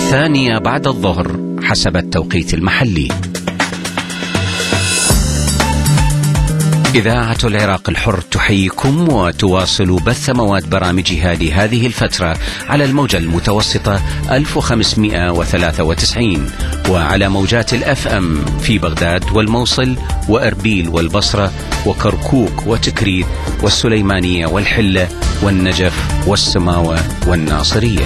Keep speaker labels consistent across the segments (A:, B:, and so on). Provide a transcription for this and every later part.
A: الثانية بعد الظهر حسب التوقيت المحلي. إذاعة العراق الحر تحييكم وتواصل بث مواد برامجها لهذه الفترة على الموجة المتوسطة 1593 وعلى موجات الFM في بغداد والموصل وأربيل والبصرة وكركوك وتكريت والسليمانية والحلة والنجف والسماوة والناصرية.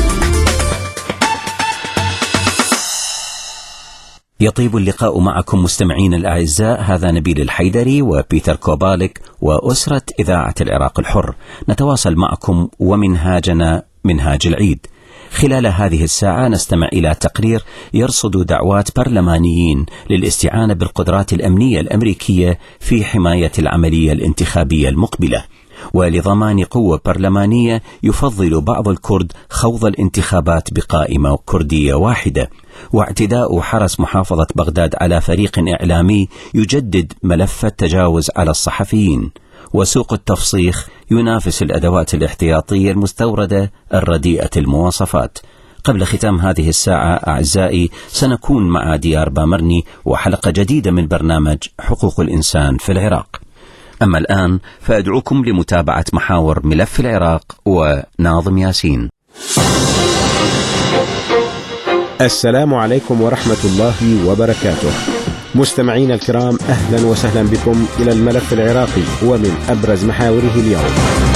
A: يطيب اللقاء معكم مستمعين الأعزاء، هذا نبيل الحيدري وبيتر كوبالك وأسرة إذاعة العراق الحر، نتواصل معكم ومنهاجنا منهاج العيد. خلال هذه الساعة نستمع إلى تقرير يرصد دعوات برلمانيين للاستعانة بالقدرات الأمنية الأمريكية في حماية العملية الانتخابية المقبلة، ولضمان قوة برلمانية يفضل بعض الكرد خوض الانتخابات بقائمة كردية واحدة، واعتداء حرس محافظة بغداد على فريق إعلامي يجدد ملف التجاوز على الصحفيين، وسوق التفصيخ ينافس الأدوات الاحتياطية المستوردة الرديئة المواصفات. قبل ختام هذه الساعة أعزائي سنكون مع ديار بامرني وحلقة جديدة من برنامج حقوق الإنسان في العراق. أما الآن فأدعوكم لمتابعة محاور ملف العراق وناظم ياسين.
B: السلام عليكم ورحمة الله وبركاته. مستمعين الكرام، أهلا وسهلا بكم إلى الملف العراقي ومن أبرز محاوره اليوم: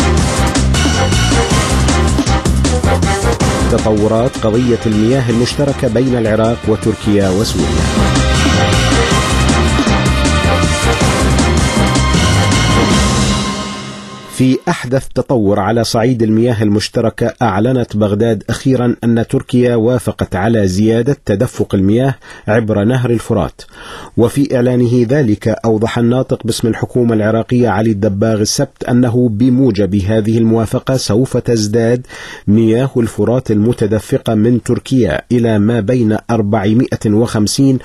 B: تطورات قضية المياه المشتركة بين العراق وتركيا وسوريا. في أحدث تطور على صعيد المياه المشتركة، أعلنت بغداد أخيرا أن تركيا وافقت على زيادة تدفق المياه عبر نهر الفرات. وفي إعلانه ذلك أوضح الناطق باسم الحكومة العراقية علي الدباغ السبت أنه بموجب هذه الموافقة سوف تزداد مياه الفرات المتدفقة من تركيا إلى ما بين 450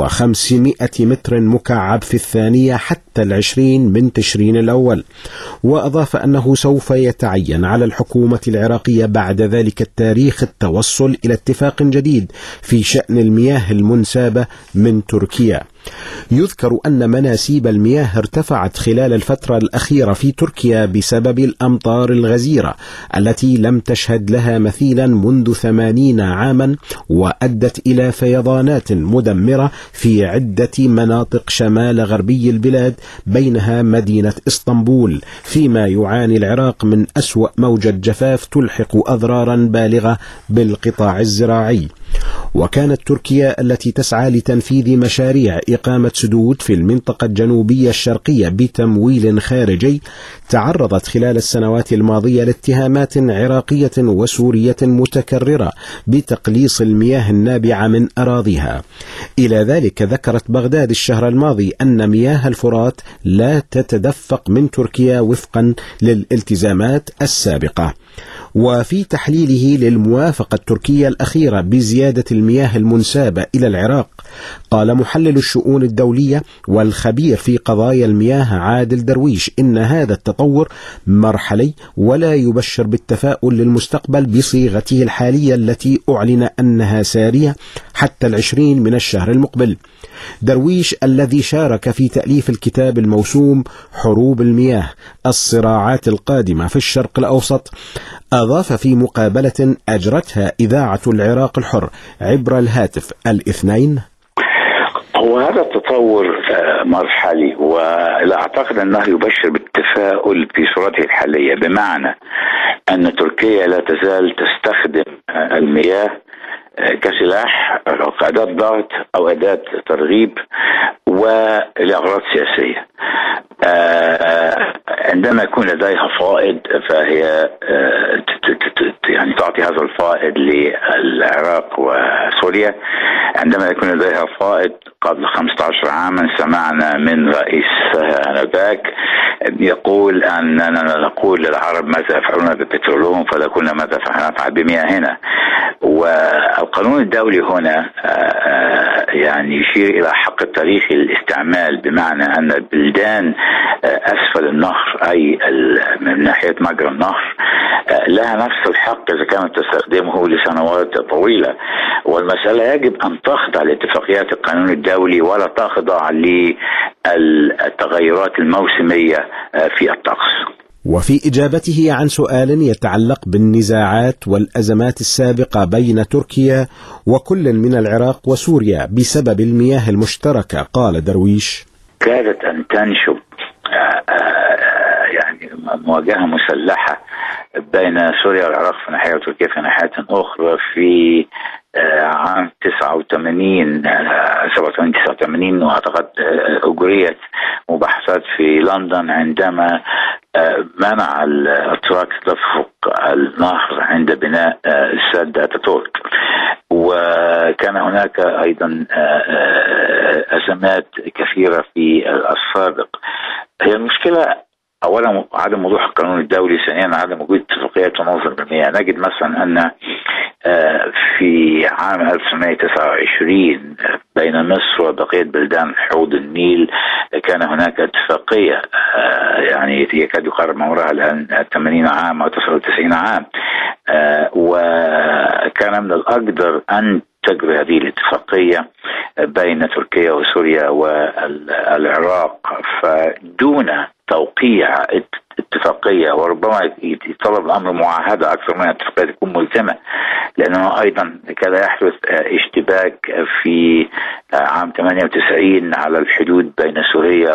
B: و500 متر مكعب في الثانية حتى 20 من تشرين الأول. وأضاف أنه سوف يتعين على الحكومة العراقية بعد ذلك التاريخ التوصل إلى اتفاق جديد في شأن المياه المنسابة من تركيا. يذكر أن مناسيب المياه ارتفعت خلال الفترة الأخيرة في تركيا بسبب الأمطار الغزيرة التي لم تشهد لها مثيلا منذ 80 عاما، وأدت إلى فيضانات مدمرة في عدة مناطق شمال غربي البلاد بينها مدينة إسطنبول، فيما يعاني العراق من أسوأ موجة جفاف تلحق أضرارا بالغة بالقطاع الزراعي. وكانت تركيا التي تسعى لتنفيذ مشاريع إقامة سدود في المنطقة الجنوبية الشرقية بتمويل خارجي تعرضت خلال السنوات الماضية لاتهامات عراقية وسورية متكررة بتقليص المياه النابعة من أراضيها. إلى ذلك ذكرت بغداد الشهر الماضي أن مياه الفرات لا تتدفق من تركيا وفقا للالتزامات السابقة. وفي تحليله للموافقة التركية الأخيرة بزيادة المياه المنسابة إلى العراق، قال محلل الشؤون الدولية والخبير في قضايا المياه عادل درويش إن هذا التطور مرحلي ولا يبشر بالتفاؤل للمستقبل بصيغته الحالية التي أعلن أنها سارية حتى 20 من الشهر المقبل. درويش الذي شارك في تأليف الكتاب الموسوم حروب المياه الصراعات القادمة في الشرق الأوسط، أضاف في مقابلة أجرتها إذاعة العراق الحر عبر الهاتف الاثنين:
C: وهذا التطور مرحلي، ولا أعتقد أنه يبشر بالتفاؤل في صورته الحالية، بمعنى أن تركيا لا تزال تستخدم المياه كسلاح أو كأداة ضغط أو أداة ترغيب ولأغراض سياسية. عندما يكون لديها فائض فهي يعني تعطي هذا الفائض للعراق وسوريا. عندما يكون لديها فائض قبل 15 عاما سمعنا من رئيس آنذاك يقول أننا نقول للعرب ماذا يفعلون ببترولهم فلكن ماذا نفعل بمياهنا. والقانون الدولي هنا يعني يشير إلى حق التاريخي للاستعمال، بمعنى أن البلدان أسفل النهر أي من ناحية مجرى النهر لها نفس الحق إذا كانت تستخدمه لسنوات طويلة. والمسألة يجب أن تخضع لاتفاقيات القانون الدولي ولا تخضع للتغيرات الموسمية في الطقس.
B: وفي إجابته عن سؤال يتعلق بالنزاعات والأزمات السابقة بين تركيا وكل من العراق وسوريا بسبب المياه المشتركة، قال درويش:
C: كادت أن تنشب يعني مواجهة مسلحة بين سوريا والعراق في ناحية وتركيا في ناحية أخرى في عام 87 وأعتقد أجريت مباحثات في لندن عندما منع الأتراك تدفق النهر عند بناء السد أتاتورك. وكان هناك أيضا أزمات كثيرة في السابق. هي المشكلة أولا عدم وضوح القانون الدولي، ثانيا عدم وجود اتفاقيات تنظم المياه. نجد مثلا أن في عام 1929 بين مصر وبقية بلدان حوض النيل كان هناك اتفاقية يعني يكاد يقارب عمرها الآن 80 عام أو 99 عام، وكان من الأقدر أن تجري هذه الاتفاقية بين تركيا وسوريا والعراق، فدون توقيع اتفاقية وربما يطلب الأمر معاهدة أكثر من اتفاقية تكون ملزمة، لأنه أيضا كان يحدث اشتباك في عام 98 على الحدود بين سوريا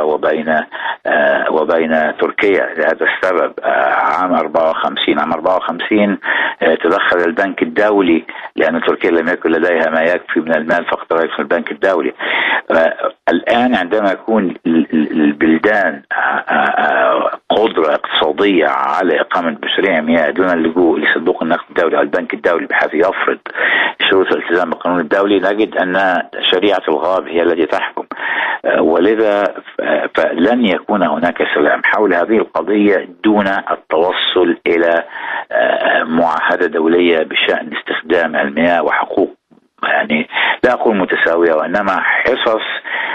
C: وبين تركيا. لهذا السبب عام 54 تدخل البنك الدولي، لأن تركيا لم يكن لديها ما يكفي من المال فاقترضت من البنك الدولي. الآن عندما يكون البلدان قدرة اقتصادية على إقامة مشاريع مياه دون اللجوء لصندوق النقد الدولي أو البنك الدولي بحيث يفرض شروط الالتزام بالقانون الدولي، نجد أن شريعة الغاب هي التي تحكم، ولذا فلن يكون هناك سلام حول هذه القضية دون التوصل إلى معاهدة دولية بشأن استخدام المياه وحقوق، يعني لا أقول متساوية وإنما حصص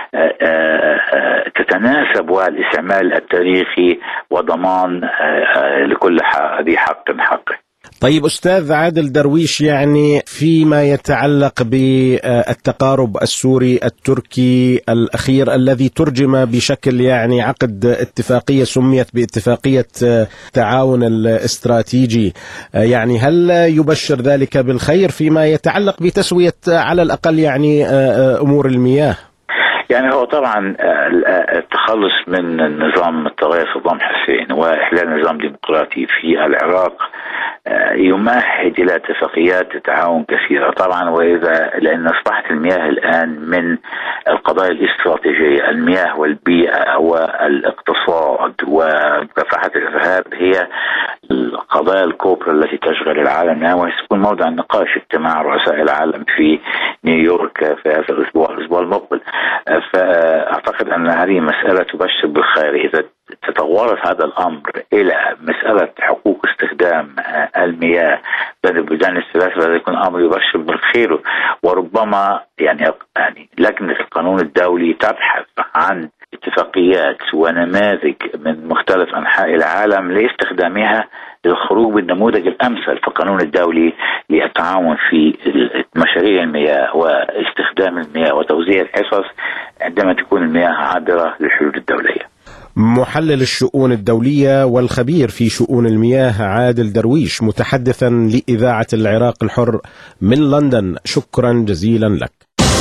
C: تتناسب والاستعمال التاريخي وضمان لكل ذي حق حقه.
B: طيب أستاذ عادل درويش، يعني فيما يتعلق بالتقارب السوري التركي الأخير الذي ترجم بشكل يعني عقد اتفاقية سميت باتفاقية تعاون الاستراتيجي، يعني هل يبشر ذلك بالخير فيما يتعلق بتسوية على الأقل يعني أمور المياه؟
C: يعني هو طبعا التخلص من النظام الطاغية صدام حسين وإحلال نظام ديمقراطي في العراق يمهد إلى اتفاقيات تعاون كثيرة طبعا، لأن أصبحت المياه الآن من القضايا الاستراتيجية، المياه والبيئة والاقتصاد ومكافحة الإرهاب هي القضايا الكبرى التي تشغل العالم الآن، وستكون موضع نقاش اجتماع رؤساء العالم في نيويورك في هذا الأسبوع المقبل. فأعتقد أن هذه مسألة تبشر بالخير إذا تطورت هذا الأمر إلى مسألة حقوق استخدام المياه بين البلدان الثلاث، هذا يكون أمر يبشر بالخير. وربما يعني لجنة القانون الدولي تبحث عن اتفاقيات ونماذج من مختلف أنحاء العالم لاستخدامها للخروج بالنموذج الأمثل في القانون الدولي للتعاون في مشاريع المياه واستخدام المياه وتوزيع الحصص عندما تكون المياه عابرة للحدود الدولية.
B: محلل الشؤون الدولية والخبير في شؤون المياه عادل درويش متحدثا لإذاعة العراق الحر من لندن، شكرا جزيلا لك.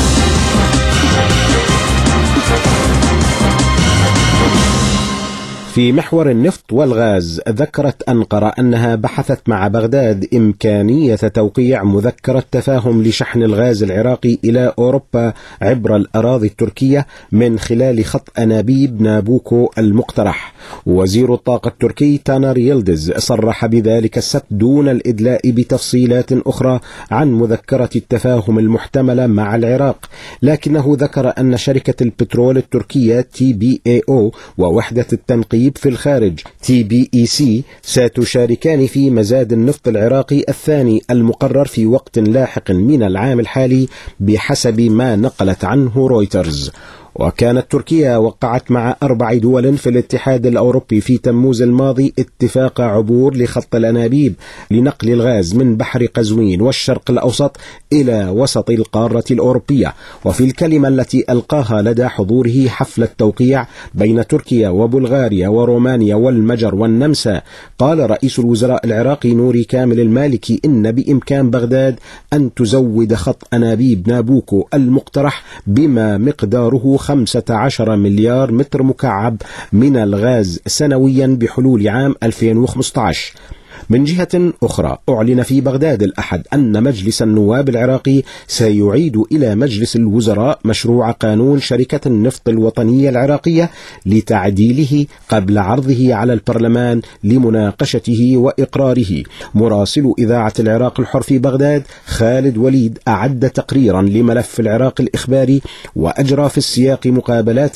B: في محور النفط والغاز، ذكرت أنقرة أنها بحثت مع بغداد إمكانية توقيع مذكرة تفاهم لشحن الغاز العراقي إلى أوروبا عبر الأراضي التركية من خلال خط أنابيب نابوكو المقترح. وزير الطاقة التركي تانر يلدز صرح بذلك السبت دون الإدلاء بتفصيلات أخرى عن مذكرة التفاهم المحتملة مع العراق، لكنه ذكر أن شركة البترول التركية TBAO ووحدة التنقيب في الخارج TBEC ستشاركان في مزاد النفط العراقي الثاني المقرر في وقت لاحق من العام الحالي بحسب ما نقلت عنه رويترز. وكانت تركيا وقعت مع 4 دول في الاتحاد الأوروبي في تموز الماضي اتفاق عبور لخط الأنابيب لنقل الغاز من بحر قزوين والشرق الأوسط إلى وسط القارة الأوروبية. وفي الكلمة التي ألقاها لدى حضوره حفل التوقيع بين تركيا وبلغاريا ورومانيا والمجر والنمسا، قال رئيس الوزراء العراقي نوري كامل المالكي إن بإمكان بغداد أن تزود خط أنابيب نابوكو المقترح بما مقداره 15 مليار متر مكعب من الغاز سنويا بحلول عام 2015. من جهة أخرى، أعلن في بغداد الأحد أن مجلس النواب العراقي سيعيد إلى مجلس الوزراء مشروع قانون شركة النفط الوطنية العراقية لتعديله قبل عرضه على البرلمان لمناقشته وإقراره. مراسل إذاعة العراق الحر في بغداد خالد وليد أعد تقريرا لملف العراق الإخباري وأجرى في السياق مقابلات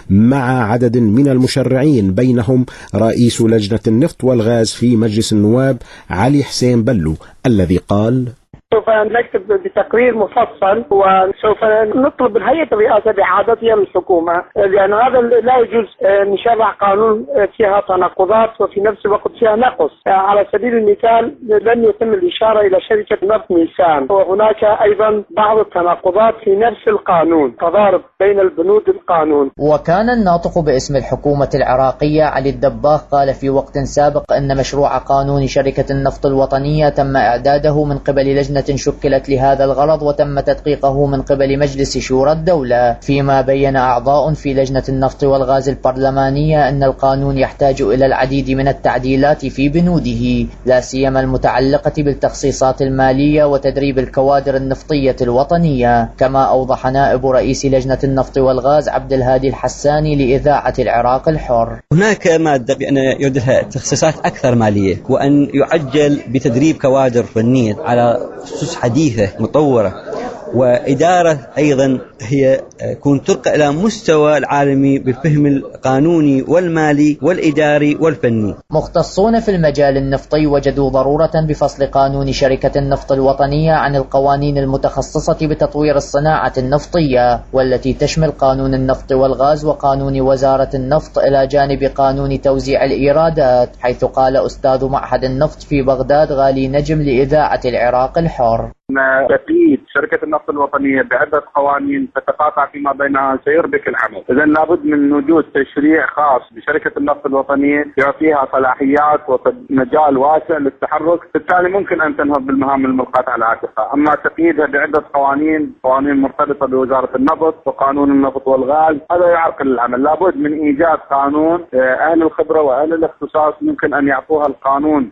B: مع عدد من المشرعين، بينهم رئيس لجنة النفط والغاز في مجلس النواب علي حسين بلو، الذي قال:
D: سوف نكتب بتقرير مفصل وسوف نطلب من هيئة الرئاسة بإعادتها للحكومة، لأن هذا لا يجوز نشرع قانون فيها تناقضات وفي نفس الوقت فيها نقص. على سبيل المثال لم يتم الإشارة إلى شركة نفط ميسان، وهناك أيضا بعض التناقضات في نفس القانون، تضارب بين البنود القانون.
E: وكان الناطق باسم الحكومة العراقية علي الدباغ قال في وقت سابق أن مشروع قانون شركة النفط الوطنية تم إعداده من قبل لجنة شكلت لهذا الغرض وتم تدقيقه من قبل مجلس شورى الدولة، فيما بين أعضاء في لجنة النفط والغاز البرلمانية أن القانون يحتاج إلى العديد من التعديلات في بنوده، لا سيما المتعلقة بالتخصيصات المالية وتدريب الكوادر النفطية الوطنية. كما أوضح نائب رئيس لجنة النفط والغاز عبد الهادي الحساني لإذاعة العراق الحر:
F: هناك مادة بأن يردها تخصيصات أكثر مالية، وأن يعجل بتدريب كوادر فنية على أسس حديثة مطورة، وإدارة أيضا هي تكون ترقى إلى مستوى العالمي بالفهم القانوني والمالي والإداري والفني.
E: مختصون في المجال النفطي وجدوا ضرورة بفصل قانون شركة النفط الوطنية عن القوانين المتخصصة بتطوير الصناعة النفطية، والتي تشمل قانون النفط والغاز وقانون وزارة النفط، إلى جانب قانون توزيع الإيرادات، حيث قال أستاذ معهد النفط في بغداد غالي نجم لإذاعة العراق الحر:
G: تقييد شركة النفط الوطنية بعدة قوانين تتقاطع فيما بينها سيربك العمل. إذن لابد من وجود تشريع خاص بشركة النفط الوطنية يعطيها صلاحيات ومجال واسع للتحرك، بالتالي ممكن أن تنهض بالمهام الملقاة على عاتقها. أما تقييدها بعدة قوانين مرتبطة بوزارة النفط وقانون النفط والغاز، هذا يعرقل العمل. لابد من إيجاد قانون أهل الخبرة وأهل الاختصاص ممكن أن يعطوها القانون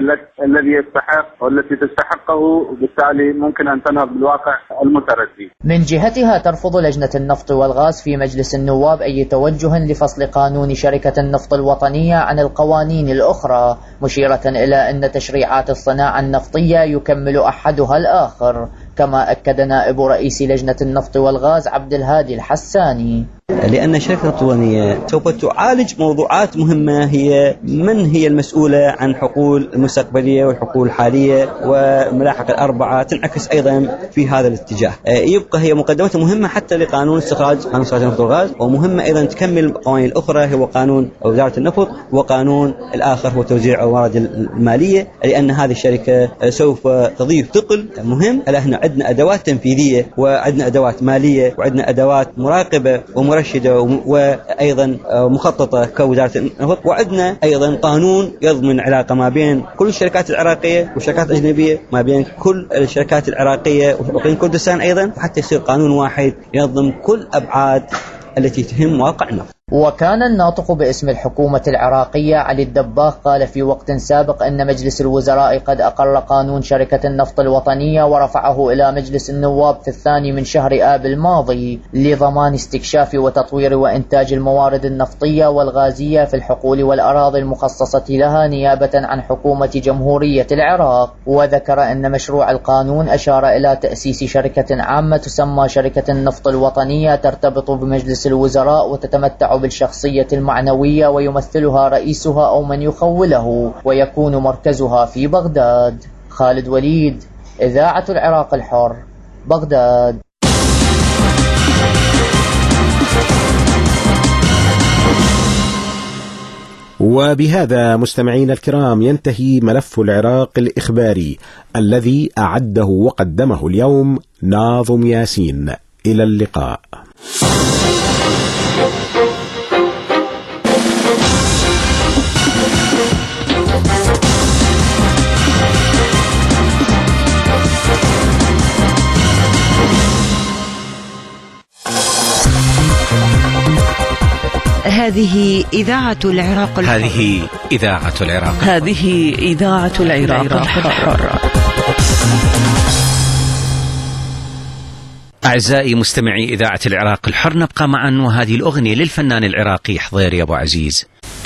G: الذي يستحق والتي تستحقه، وبالتالي ممكن أن تنهض بالواقع المتردي.
E: من جهتها ترفض لجنة النفط والغاز في مجلس النواب أي توجه لفصل قانون شركة النفط الوطنية عن القوانين الأخرى، مشيرة إلى أن تشريعات الصناعة النفطية يكمل أحدها الآخر، كما أكد نائب رئيس لجنة النفط والغاز عبد الهادي الحساني:
F: لأن شركة النفط الوطنية سوف تعالج موضوعات مهمة، هي من هي المسؤولة عن حقول المستقبلية والحقول الحالية والملاحق الأربعة، تنعكس أيضا في هذا الاتجاه. يبقى هي مقدمة مهمة حتى لقانون استخراج النفط والغاز، ومهمة أيضا تكمل القوانين الأخرى، هو قانون وزارة النفط وقانون الآخر هو توزيع الموارد المالية، لأن هذه الشركة سوف تضيف ثقل مهم. احنا عندنا أدوات تنفيذية وعندنا أدوات مالية وعندنا أدوات مراقبة ومرشدة وأيضا مخططة كوزارة النفط، وعندنا أيضا قانون يضمن علاقة ما بين كل الشركات العراقية والشركات الأجنبية، ما بين كل الشركات العراقية وبين كردستان أيضا، حتى يصير قانون واحد ينظم كل أبعاد التي تهم واقع النفط.
E: وكان الناطق باسم الحكومة العراقية علي الدباغ قال في وقت سابق أن مجلس الوزراء قد أقر قانون شركة النفط الوطنية ورفعه إلى مجلس النواب في 2 من شهر آب الماضي لضمان استكشاف وتطوير وإنتاج الموارد النفطية والغازية في الحقول والأراضي المخصصة لها نيابة عن حكومة جمهورية العراق. وذكر أن مشروع القانون أشار إلى تأسيس شركة عامة تسمى شركة النفط الوطنية ترتبط بمجلس الوزراء وتتمتع بالشخصية المعنوية ويمثلها رئيسها أو من يخوله، ويكون مركزها في بغداد. خالد وليد، إذاعة العراق الحر، بغداد.
B: وبهذا مستمعين الكرام ينتهي ملف العراق الإخباري الذي أعده وقدمه اليوم ناظم ياسين. إلى اللقاء.
H: هذه إذاعة العراق الحر.
A: هذه إذاعة العراق.
H: هذه إذاعة العراق الحر.
A: أعزائي مستمعي إذاعة العراق الحر، نبقى معا وهذه الأغنية للفنان العراقي حضير يا أبو عزيز.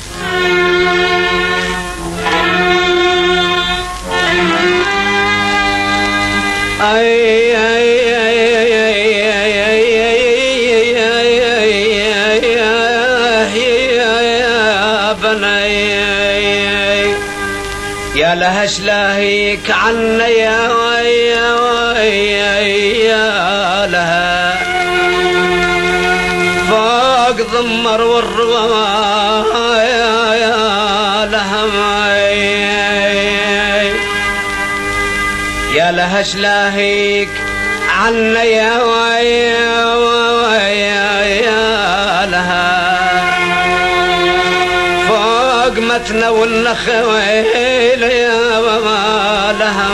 I: يا لها شلاهيك عنا يا لها فوق ضمر والروايا يا لها يا لها شلاهيك عنا يا لها فوق متنا والنخويل يا لها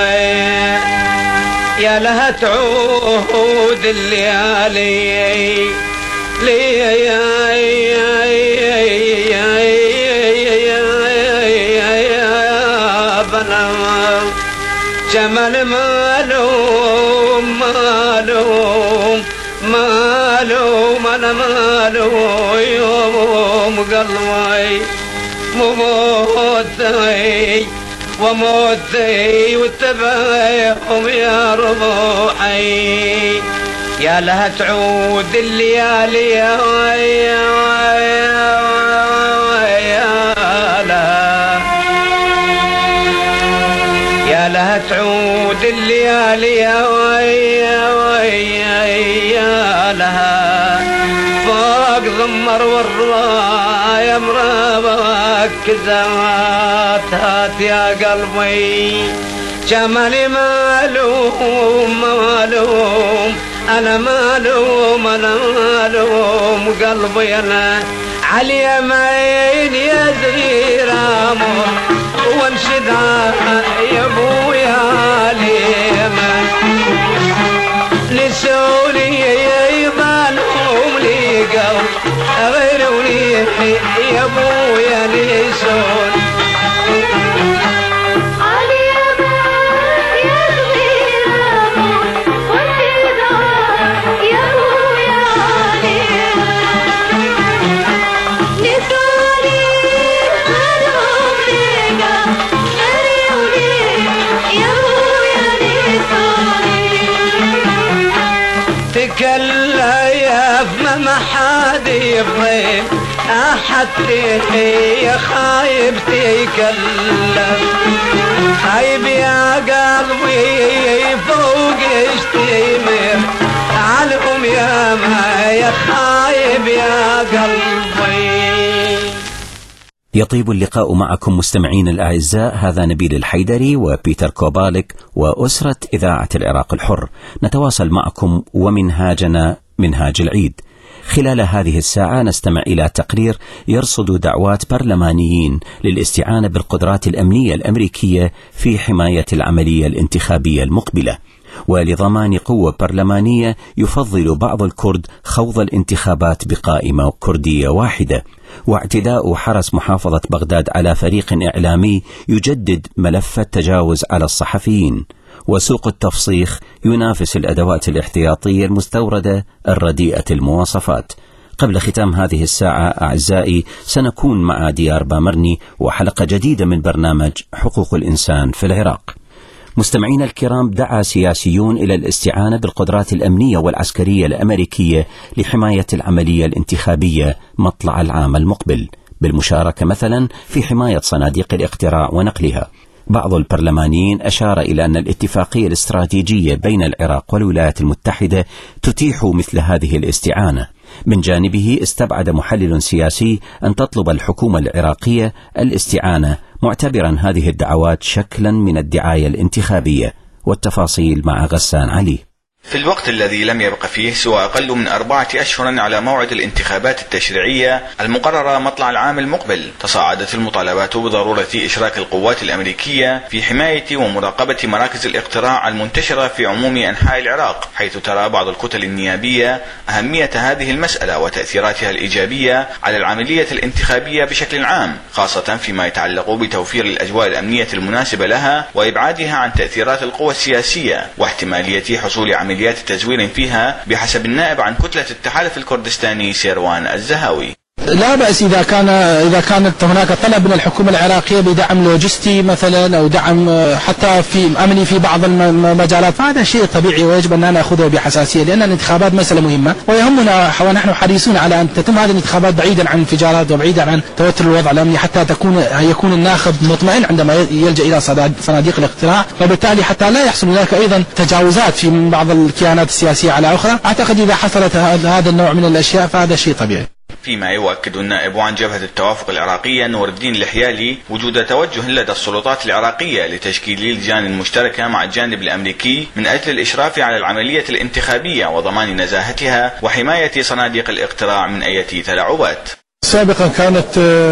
I: يا لها تعود الليالي جمال مالوم مالوم مالوم أنا مالوم يوم قلبي موتي وموتي واتبعهم يا روحي يا لها تعود الليالي يا لها تعود الليالي يا لها فوق ضمر والراية مرابك زمات هات يا قلبي جمالي مالوم مالوم أنا مالوم أنا مالوم قلبي أنا على يمين يا زيرامو وانشد يا ابويا اليمن نسوني يبانهم ليقوا غيروني يا ابويا نسون تكلف ما حد يبغي أحد يا خايب تكلف خايب يا قلبي فوق اشتمر عليهم يا ما يا خايب يا قلبي.
A: يطيب اللقاء معكم مستمعين الأعزاء، هذا نبيل الحيدري وبيتر كوبالك وأسرة إذاعة العراق الحر. نتواصل معكم ومنهاجنا منهاج العيد. خلال هذه الساعة نستمع إلى تقرير يرصد دعوات برلمانيين للاستعانة بالقدرات الأمنية الأمريكية في حماية العملية الانتخابية المقبلة. ولضمان قوة برلمانية يفضل بعض الكرد خوض الانتخابات بقائمة كردية واحدة، واعتداء حرس محافظة بغداد على فريق إعلامي يجدد ملف التجاوز على الصحفيين، وسوق التفصيخ ينافس الأدوات الاحتياطية المستوردة الرديئة المواصفات. قبل ختام هذه الساعة أعزائي سنكون مع ديار بامرني وحلقة جديدة من برنامج حقوق الإنسان في العراق. مستمعين الكرام، دعا سياسيون إلى الاستعانة بالقدرات الأمنية والعسكرية الأمريكية لحماية العملية الانتخابية مطلع العام المقبل، بالمشاركة مثلا في حماية صناديق الاقتراع ونقلها. بعض البرلمانيين أشار إلى أن الاتفاقية الاستراتيجية بين العراق والولايات المتحدة تتيح مثل هذه الاستعانة، من جانبه استبعد محلل سياسي أن تطلب الحكومة العراقية الاستعانة، معتبرا هذه الدعوات شكلا من الدعاية الانتخابية. والتفاصيل مع غسان علي.
J: في الوقت الذي لم يبق فيه سوى أقل من 4 أشهر على موعد الانتخابات التشريعية المقررة مطلع العام المقبل، تصاعدت المطالبات بضرورة إشراك القوات الأمريكية في حماية ومراقبة مراكز الاقتراع المنتشرة في عموم أنحاء العراق، حيث ترى بعض الكتل النيابية أهمية هذه المسألة وتأثيراتها الإيجابية على العملية الانتخابية بشكل عام، خاصة فيما يتعلق بتوفير الأجواء الأمنية المناسبة لها وإبعادها عن تأثيرات القوى السياسية واحتمالية حصول عمليات تزوير فيها، بحسب النائب عن كتلة التحالف الكردستاني سيروان الزهاوي.
K: لا بأس إذا كانت هناك طلب من الحكومة العراقية بدعم لوجستي مثلا أو دعم حتى في أمني في بعض المجالات، فهذا شيء طبيعي ويجب أن نأخذه بحساسية، لأن الانتخابات مسألة مهمة ويهمنا ونحن حريصون على أن تتم هذه الانتخابات بعيدا عن انفجارات وبعيدا عن توتر الوضع الأمني، حتى يكون الناخب مطمئن عندما يلجأ إلى صناديق الاقتراع، وبالتالي حتى لا يحصل هناك أيضا تجاوزات في من بعض الكيانات السياسية على أخرى. أعتقد إذا حصلت هذا النوع من الأشياء فهذا شيء طبيعي.
J: فيما يؤكد النائب عن جبهة التوافق العراقية نور الدين الحيالي وجود توجه لدى السلطات العراقية لتشكيل لجان مشتركة مع الجانب الأمريكي من أجل الإشراف على العملية الانتخابية وضمان نزاهتها وحماية صناديق الاقتراع من أي تلاعبات.
L: سابقا كانت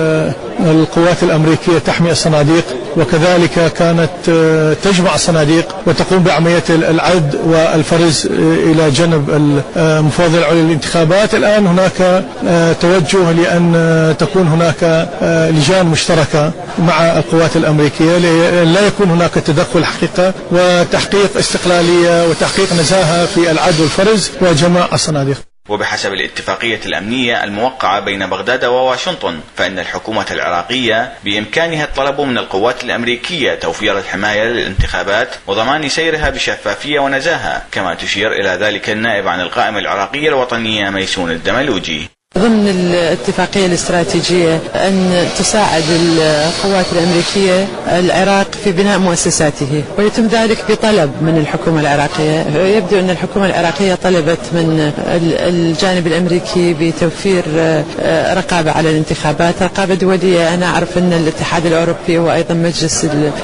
L: القوات الأمريكية تحمي الصناديق، وكذلك كانت تجمع الصناديق وتقوم بعملية العد والفرز إلى جنب المفوضية العليا للانتخابات. الآن هناك توجه لأن تكون هناك لجان مشتركة مع القوات الأمريكية لا يكون هناك تدخل حقيقة وتحقيق استقلالية وتحقيق نزاهة في العد والفرز وجمع الصناديق.
J: وبحسب الاتفاقية الأمنية الموقعة بين بغداد وواشنطن، فإن الحكومة العراقية بإمكانها الطلب من القوات الأمريكية توفير الحماية للانتخابات وضمان سيرها بشفافية ونزاهة، كما تشير إلى ذلك النائب عن القائمة العراقية الوطنية ميسون الدملوجي.
M: ضمن الاتفاقية الاستراتيجية أن تساعد القوات الأمريكية العراق في بناء مؤسساته، ويتم ذلك بطلب من الحكومة العراقية. يبدو أن الحكومة العراقية طلبت من الجانب الأمريكي بتوفير رقابة على الانتخابات، رقابة دولية. أنا أعرف أن الاتحاد الأوروبي وأيضا مجلس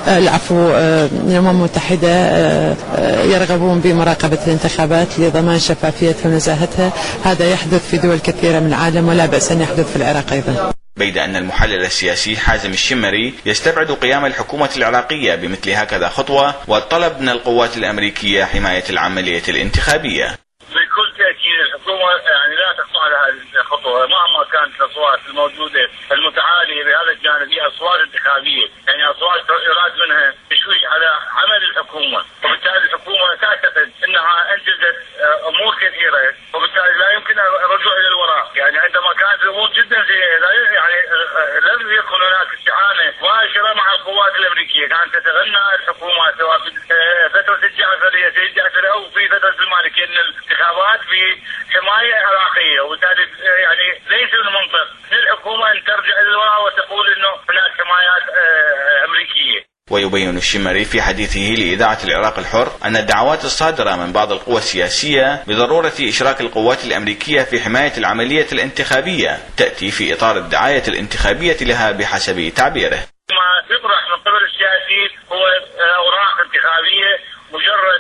M: الأمم المتحدة يرغبون بمراقبة الانتخابات لضمان شفافيتها ونزاهتها. هذا يحدث في دول كثيرة من العالم ولا بأس أن يحدث في العراق أيضا.
J: بيد أن المحلل السياسي حازم الشمري يستبعد قيام الحكومة العراقية بمثل هكذا خطوة والطلب من القوات الأمريكية حماية العملية الانتخابية.
N: بكل تأكيد الحكومة لا تقطع لها الخطوة مهما كانت الأصوات الموجودة المتعالية بهذا الجانب، هي أصوات انتخابية، يعني أصوات يراد منها تشويش على عمل الحكومة، وبالتالي الحكومة تعتقد أنها أنجزت أمور كثيرة، وبالتالي لا يمكن الرجوع إلى الوراء. يعني عندما كانت الأمور جدا يعني لم يكن هناك استعانة مباشرة مع القوات الأمريكية، كانت تتغنى الحكومة سواء في فترة الجعفرية سيد جعفر أو في فترة المالكية أن الانتخابات بحماية عراقية، وبالتالي يعني ليس من المنطق للحكومة أن ترجع إلى الوراء وتقول أنه هناك حمايات أمريكية.
J: ويبين الشمري في حديثه لإذاعة العراق الحر أن الدعوات الصادرة من بعض القوى السياسية بضرورة إشراك القوات الأمريكية في حماية العملية الانتخابية تأتي في إطار الدعاية الانتخابية لها بحسب تعبيره.
N: ما يطرح من قبل السياسيين هو أوراق انتخابية مجرد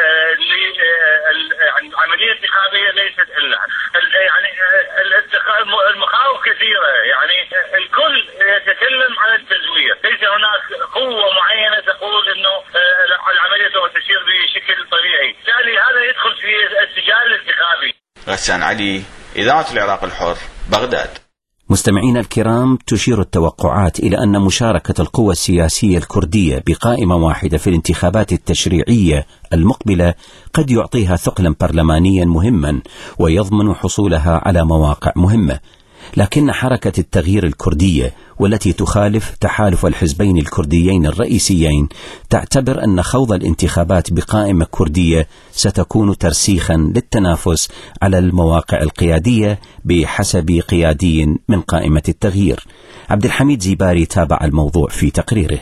N: عملية انتخابية ليست إلا يعني المخاوف كثيرة، يعني الكل يتكلم عن التزوير، ليس هناك قوة معينة تقول إنه العملية سوف تسير بشكل طبيعي، بالتالي هذا يدخل في السجال الانتخابي.
J: غسان علي، إذاعة العراق الحر، بغداد.
A: مستمعينا الكرام، تشير التوقعات إلى أن مشاركة القوى السياسية الكردية بقائمة واحدة في الانتخابات التشريعية المقبلة قد يعطيها ثقلا برلمانيا مهما ويضمن حصولها على مواقع مهمة. لكن حركة التغيير الكردية والتي تخالف تحالف الحزبين الكرديين الرئيسيين تعتبر أن خوض الانتخابات بقائمة كردية ستكون ترسيخا للتنافس على المواقع القيادية بحسب قيادي من قائمة التغيير. عبد الحميد زيباري تابع الموضوع في تقريره.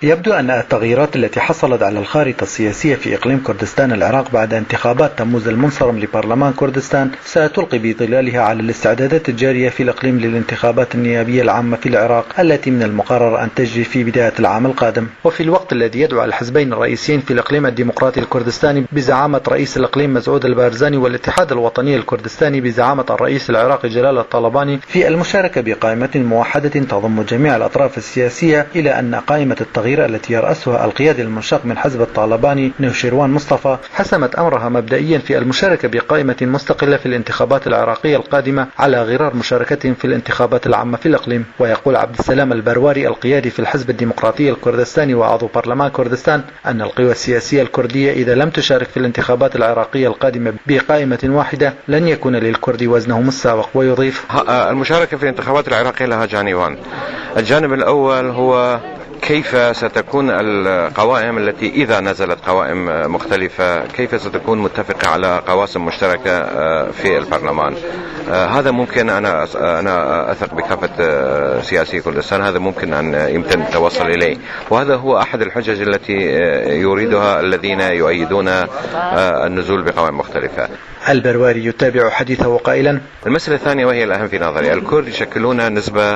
O: يبدو أن التغييرات التي حصلت على الخارطة السياسية في إقليم كردستان العراق بعد انتخابات تموز المنصرم لبرلمان كردستان ستلقي بظلالها على الاستعدادات الجارية في الإقليم للانتخابات النيابية العامة في العراق التي من المقرر أن تجري في بداية العام القادم. وفي الوقت الذي يدعو الحزبين الرئيسيين في الإقليم الديمقراطي الكردستاني بزعامة رئيس الإقليم مسعود البارزاني والاتحاد الوطني الكردستاني بزعامة الرئيس العراقي جلال الطلباني في المشاركة بقائمة موحدة تضم جميع الأطراف السياسية، إلى أن قائمة التغيير التي يرأسها القيادي المنشق من حزب الطالباني نوشيروان مصطفى حسمت أمرها مبدئيا في المشاركة بقائمة مستقلة في الانتخابات العراقية القادمة على غرار مشاركتهم في الانتخابات العامة في الإقليم. ويقول عبد السلام البرواري القيادي في الحزب الديمقراطي الكردستاني وعضو برلمان كردستان أن القوى السياسية الكردية إذا لم تشارك في الانتخابات العراقية القادمة بقائمة واحدة لن يكون للكرد وزنهم السابق. ويضيف:
P: المشاركة في الانتخابات العراقية لها جانبان. الجانب الأول هو كيف ستكون القوائم التي إذا نزلت قوائم مختلفة كيف ستكون متفقة على قواسم مشتركة في البرلمان. هذا ممكن، أنا أثق بكافة سياسي كردستان، هذا ممكن أن يمكن التوصل إليه، وهذا هو أحد الحجج التي يريدها الذين يؤيدون النزول بقوائم مختلفة.
O: البرواري يتابع حديثه قائلا:
P: المسألة الثانية وهي الأهم في نظري، الكرد يشكلون نسبة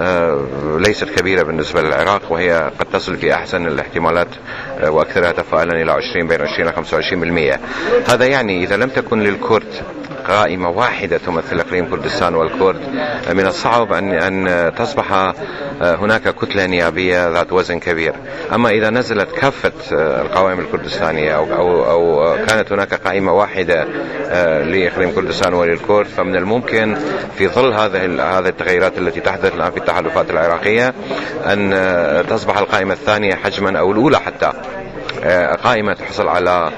P: ليست كبيرة بالنسبة للعراق، وهي قد تصل في أحسن الاحتمالات وأكثرها تفاؤلا إلى 20 بين 20 و 25%. هذا يعني إذا لم تكن للكرد قائمة واحدة تمثل إقليم كردستان والكرد، من الصعب أن تصبح هناك كتلة نيابية ذات وزن كبير. أما إذا نزلت كافة القوائم الكردستانية أو كانت هناك قائمة واحدة لإقليم كردستان وللكرد، فمن الممكن في ظل هذه التغييرات التي تحدث الآن في التحالفات العراقية أن تصبح القائمة الثانية حجما أو الأولى حتى قائمة تحصل على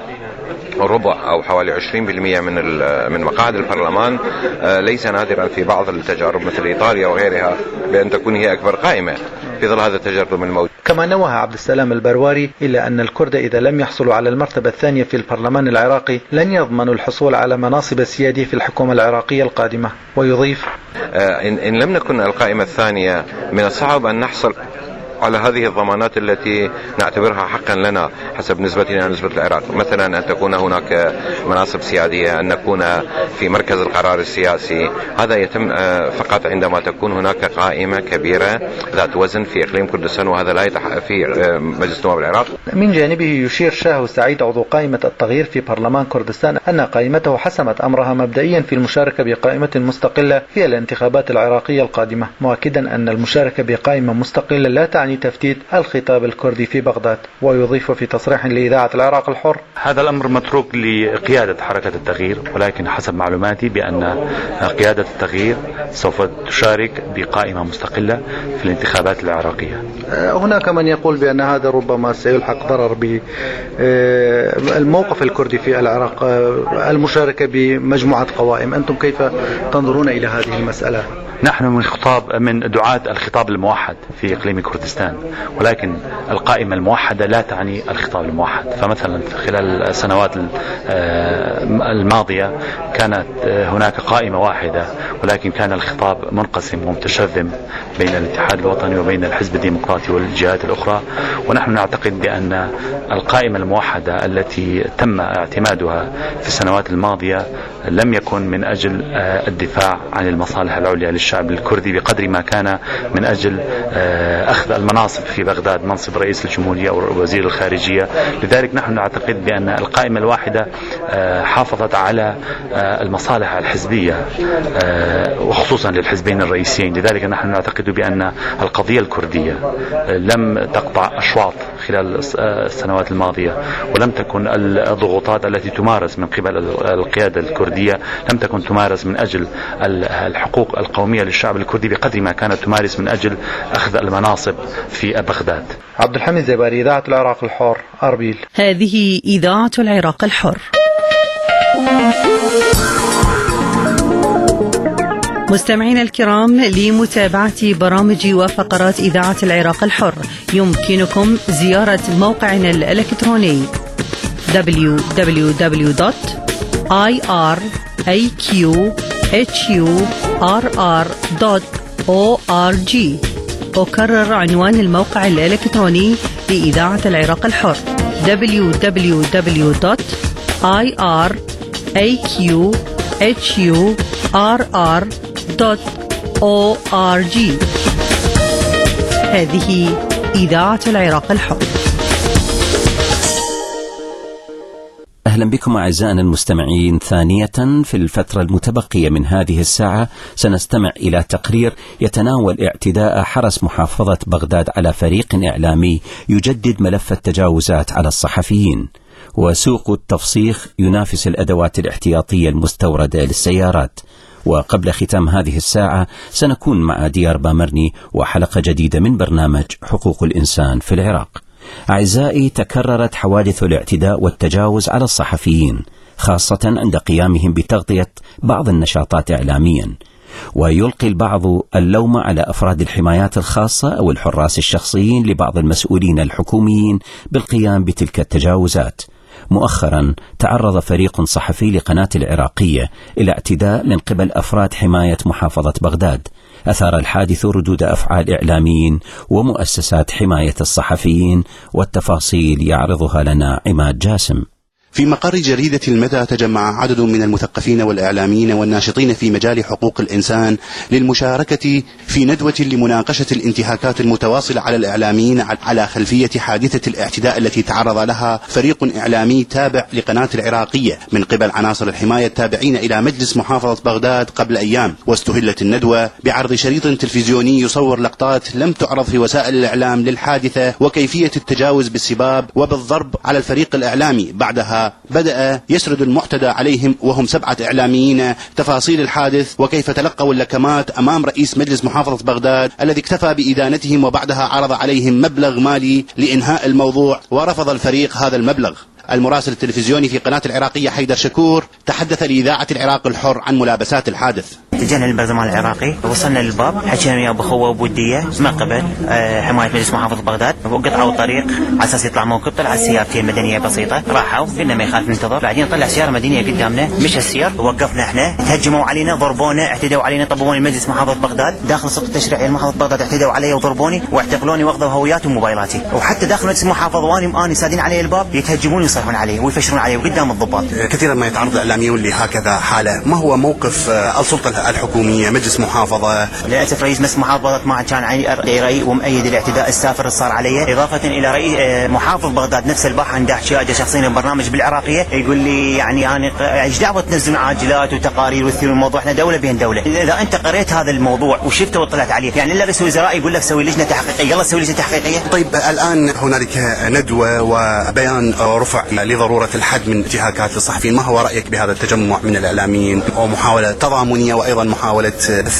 P: ربع أو حوالي 20% من مقاعد البرلمان. ليس نادرا في بعض التجارب مثل إيطاليا وغيرها بأن تكون هي أكبر قائمة في ظل هذا التجرب الموجود.
O: كما نوه عبد السلام البرواري إلا أن الكرد إذا لم يحصلوا على المرتبة الثانية في البرلمان العراقي لن يضمنوا الحصول على مناصب سيادية في الحكومة العراقية القادمة. ويضيف:
P: إن لم نكن القائمة الثانية من الصعب أن نحصل على هذه الضمانات التي نعتبرها حقا لنا حسب نسبتنا نسبة العراق، مثلا أن تكون هناك مناصب سيادية، أن نكون في مركز القرار السياسي. هذا يتم فقط عندما تكون هناك قائمة كبيرة ذات وزن في إقليم كردستان، وهذا لا يتحقق في مجلس نواب العراق.
O: من جانبه يشير شاهو سعيد عضو قائمة التغيير في برلمان كردستان أن قائمته حسمت أمرها مبدئيا في المشاركة بقائمة مستقلة في الانتخابات العراقية القادمة، مؤكدا أن المشاركة بقائمة مستقلة لا تعني تفتيت الخطاب الكردي في بغداد. ويضيف في تصريح لإذاعة العراق الحر:
Q: هذا الأمر متروك لقيادة حركة التغيير، ولكن حسب معلوماتي بأن قيادة التغيير سوف تشارك بقائمة مستقلة في الانتخابات العراقية.
O: هناك من يقول بأن هذا ربما سيلحق ضرر بالموقف الكردي في العراق، المشاركة بمجموعة قوائم. أنتم كيف تنظرون إلى هذه المسألة؟
Q: نحن من دعاة الخطاب الموحد في إقليم كردستان، ولكن القائمة الموحدة لا تعني الخطاب الموحد. فمثلا خلال السنوات الماضية كانت هناك قائمة واحدة، ولكن كان الخطاب منقسم ومتشذم بين الاتحاد الوطني وبين الحزب الديمقراطي والجهات الأخرى. ونحن نعتقد بأن القائمة الموحدة التي تم اعتمادها في السنوات الماضية لم يكن من أجل الدفاع عن المصالح العليا للشعب الكردي بقدر ما كان من أجل أخذ المناصب في بغداد، منصب رئيس الجمهورية أو وزير الخارجية. لذلك نحن نعتقد بأن القائمة الواحدة حافظت على المصالح الحزبية وخصوصا للحزبين الرئيسيين. لذلك نحن نعتقد بأن القضية الكردية لم تقطع أشواط خلال السنوات الماضية، ولم تكن الضغوطات التي تمارس من قبل القيادة الكردية لم تكن تمارس من أجل الحقوق القومية للشعب الكردي بقدر ما كانت تمارس من أجل أخذ المناصب في بغداد.
O: عبد الحميد زباري، إذاعة العراق الحر، أربيل.
H: هذه إذاعة العراق الحر. مستمعينا الكرام، لمتابعة برامج وفقرات إذاعة العراق الحر يمكنكم زيارة موقعنا الإلكتروني www.iraqhurr.org. أكرر عنوان الموقع الإلكتروني لإذاعة العراق الحر www.iraqhurr.org. هذه إذاعة العراق الحر.
A: أهلا بكم أعزائنا المستمعين. ثانية في الفترة المتبقية من هذه الساعة سنستمع إلى تقرير يتناول اعتداء حرس محافظة بغداد على فريق إعلامي يجدد ملف التجاوزات على الصحفيين، وسوق التفسيخ ينافس الأدوات الاحتياطية المستوردة للسيارات. وقبل ختام هذه الساعة سنكون مع ديار بامرني وحلقة جديدة من برنامج حقوق الإنسان في العراق. أعزائي، تكررت حوادث الاعتداء والتجاوز على الصحفيين، خاصة عند قيامهم بتغطية بعض النشاطات إعلاميا، ويلقي البعض اللوم على أفراد الحمايات الخاصة أو الحراس الشخصيين لبعض المسؤولين الحكوميين بالقيام بتلك التجاوزات. مؤخرا تعرض فريق صحفي لقناة العراقية إلى اعتداء من قبل أفراد حماية محافظة بغداد. أثار الحادث ردود أفعال إعلاميين ومؤسسات حماية الصحفيين، والتفاصيل يعرضها لنا عماد جاسم.
R: في مقر جريدة المدى تجمع عدد من المثقفين والإعلاميين والناشطين في مجال حقوق الإنسان للمشاركة في ندوة لمناقشة الانتهاكات المتواصلة على الإعلاميين على خلفية حادثة الاعتداء التي تعرض لها فريق إعلامي تابع لقناة العراقية من قبل عناصر الحماية التابعين إلى مجلس محافظة بغداد قبل أيام. واستهلت الندوة بعرض شريط تلفزيوني يصور لقطات لم تعرض في وسائل الإعلام للحادثة وكيفية التجاوز بالسباب وبالضرب على الفريق الإعلامي. بعدها بدأ يسرد المعتدى عليهم وهم 7 إعلاميين تفاصيل الحادث وكيف تلقوا اللكمات أمام رئيس مجلس محافظة بغداد الذي اكتفى بإدانتهم، وبعدها عرض عليهم مبلغ مالي لإنهاء الموضوع، ورفض الفريق هذا المبلغ. المراسل التلفزيوني في قناة العراقية حيدر شكور تحدث لإذاعة العراق الحر عن ملابسات الحادث.
S: اتجهنا للبرلمان العراقي، وصلنا للباب، حكينا وياه بأخوة وبودية ما قبل حماية مجلس محافظة بغداد، وقطعوا الطريق على أساس يطلع موكب. طلع سيارتين مدنية بسيطة، راحوا قلنا ما يخالف ننتظر، بعدين طلع سيارة مدنية قدامنا، مش السير، ووقفنا احنا، تهجموا علينا، ضربونا، اعتدوا علينا، طبوني مجلس محافظة بغداد، داخل سلطة التشريعية محافظة بغداد اعتدوا علي وضربوني واعتقلوني واخذوا هوياتي وموبايلاتي، وحتى داخل مجلس محافظة واني سادين علي الباب يتهجمون ويصيحون علي ويفشرون علي وقدام الضباط.
R: كثيرا ما يتعرض الإعلاميون لهكذا حالة، ما هو موقف السلطة الحكومية مجلس محافظة؟
S: للأسف رئيس مجلس محافظة ما كان رأي ومؤيد الاعتداء السافر اللي صار علي، إضافة إلى رئيس محافظ بغداد نفس البارحة عنده حكاية شخصيا برنامج بالعراقية يقول لي يعني أنا ايش دعوة تنزلون عاجلات وتقارير وتثيرون الموضوع، احنا دولة بين دولة. إذا أنت قريت هذا الموضوع وشفته وطلعت عليه، يعني إلا رئيس الوزراء يقول لك سوي لجنة تحقيقية، يلا سوي لجنة تحقيقية.
R: طيب الآن هنالك ندوة وبيان رفع لضرورة الحد من انتهاكات الصحفيين، ما هو رأيك بهذا التجمع من الإعلاميين ومحاولة تضامنية وأيضا محاولة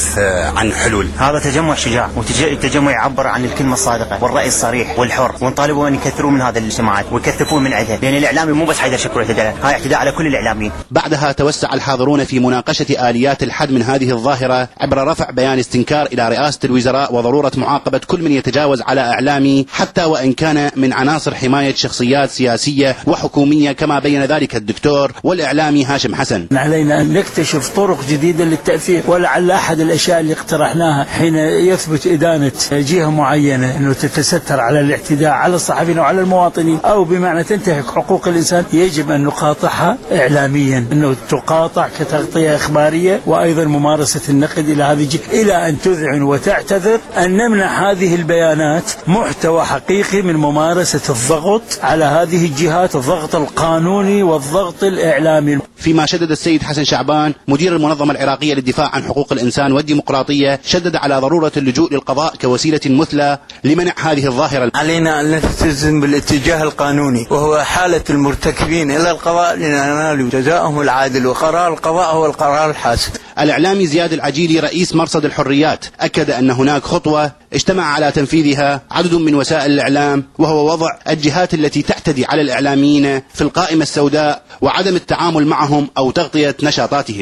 R: عن حلول؟
S: هذا تجمع شجاع، وتجمع يعبر عن الكلمة الصادقة والرأي الصريح والحر، ونطالبوا أن يكثروا من هذه الاجتماعات ويكثفون من عدها، لأن الإعلامي مو بس حيدر شكور اعتداء، هاي اعتداء على كل الإعلاميين.
R: بعدها توسع الحاضرون في مناقشة آليات الحد من هذه الظاهرة عبر رفع بيان استنكار إلى رئاسة الوزراء وضرورة معاقبة كل من يتجاوز على إعلامي حتى وإن كان من عناصر حماية شخصيات سياسية وحكومية، كما بين ذلك الدكتور والإعلامي هاشم حسن.
T: علينا أن نكتشف طرق جديدة للتأثير، ولعل أحد الأشياء اللي اقترحناها حين يثبت إدانة جهة معينة أنه تتستر على الاعتداء على الصحفيين وعلى المواطنين أو بمعنى تنتهك حقوق الإنسان، يجب أن نقاطعها إعلاميا، أنه تقاطع كتغطية إخبارية، وأيضا ممارسة النقد إلى هذه الجهة إلى أن تذعن وتعتذر، أن نمنع هذه البيانات محتوى حقيقي من ممارسة الضغط على هذه الجهات، الضغط القانوني والضغط الإعلامي.
R: فيما شدد السيد حسن شعبان مدير المنظمة العراقية للدفاع عن حقوق الإنسان والديمقراطية، شدد على ضرورة اللجوء للقضاء كوسيلة مثلى لمنع هذه الظاهرة.
T: علينا أن نلتزم بالاتجاه القانوني، وهو حالة المرتكبين إلى القضاء لننال جزاءهم العادل، وقرار القضاء هو القرار الحاسم.
R: الإعلامي زياد العجيلي رئيس مرصد الحريات أكد أن هناك خطوة اجتمع على تنفيذها عدد من وسائل الإعلام، وهو وضع الجهات التي تعتدي على الإعلاميين في القائمة السوداء وعدم التعامل معهم أو تغطية نشاطاتهم.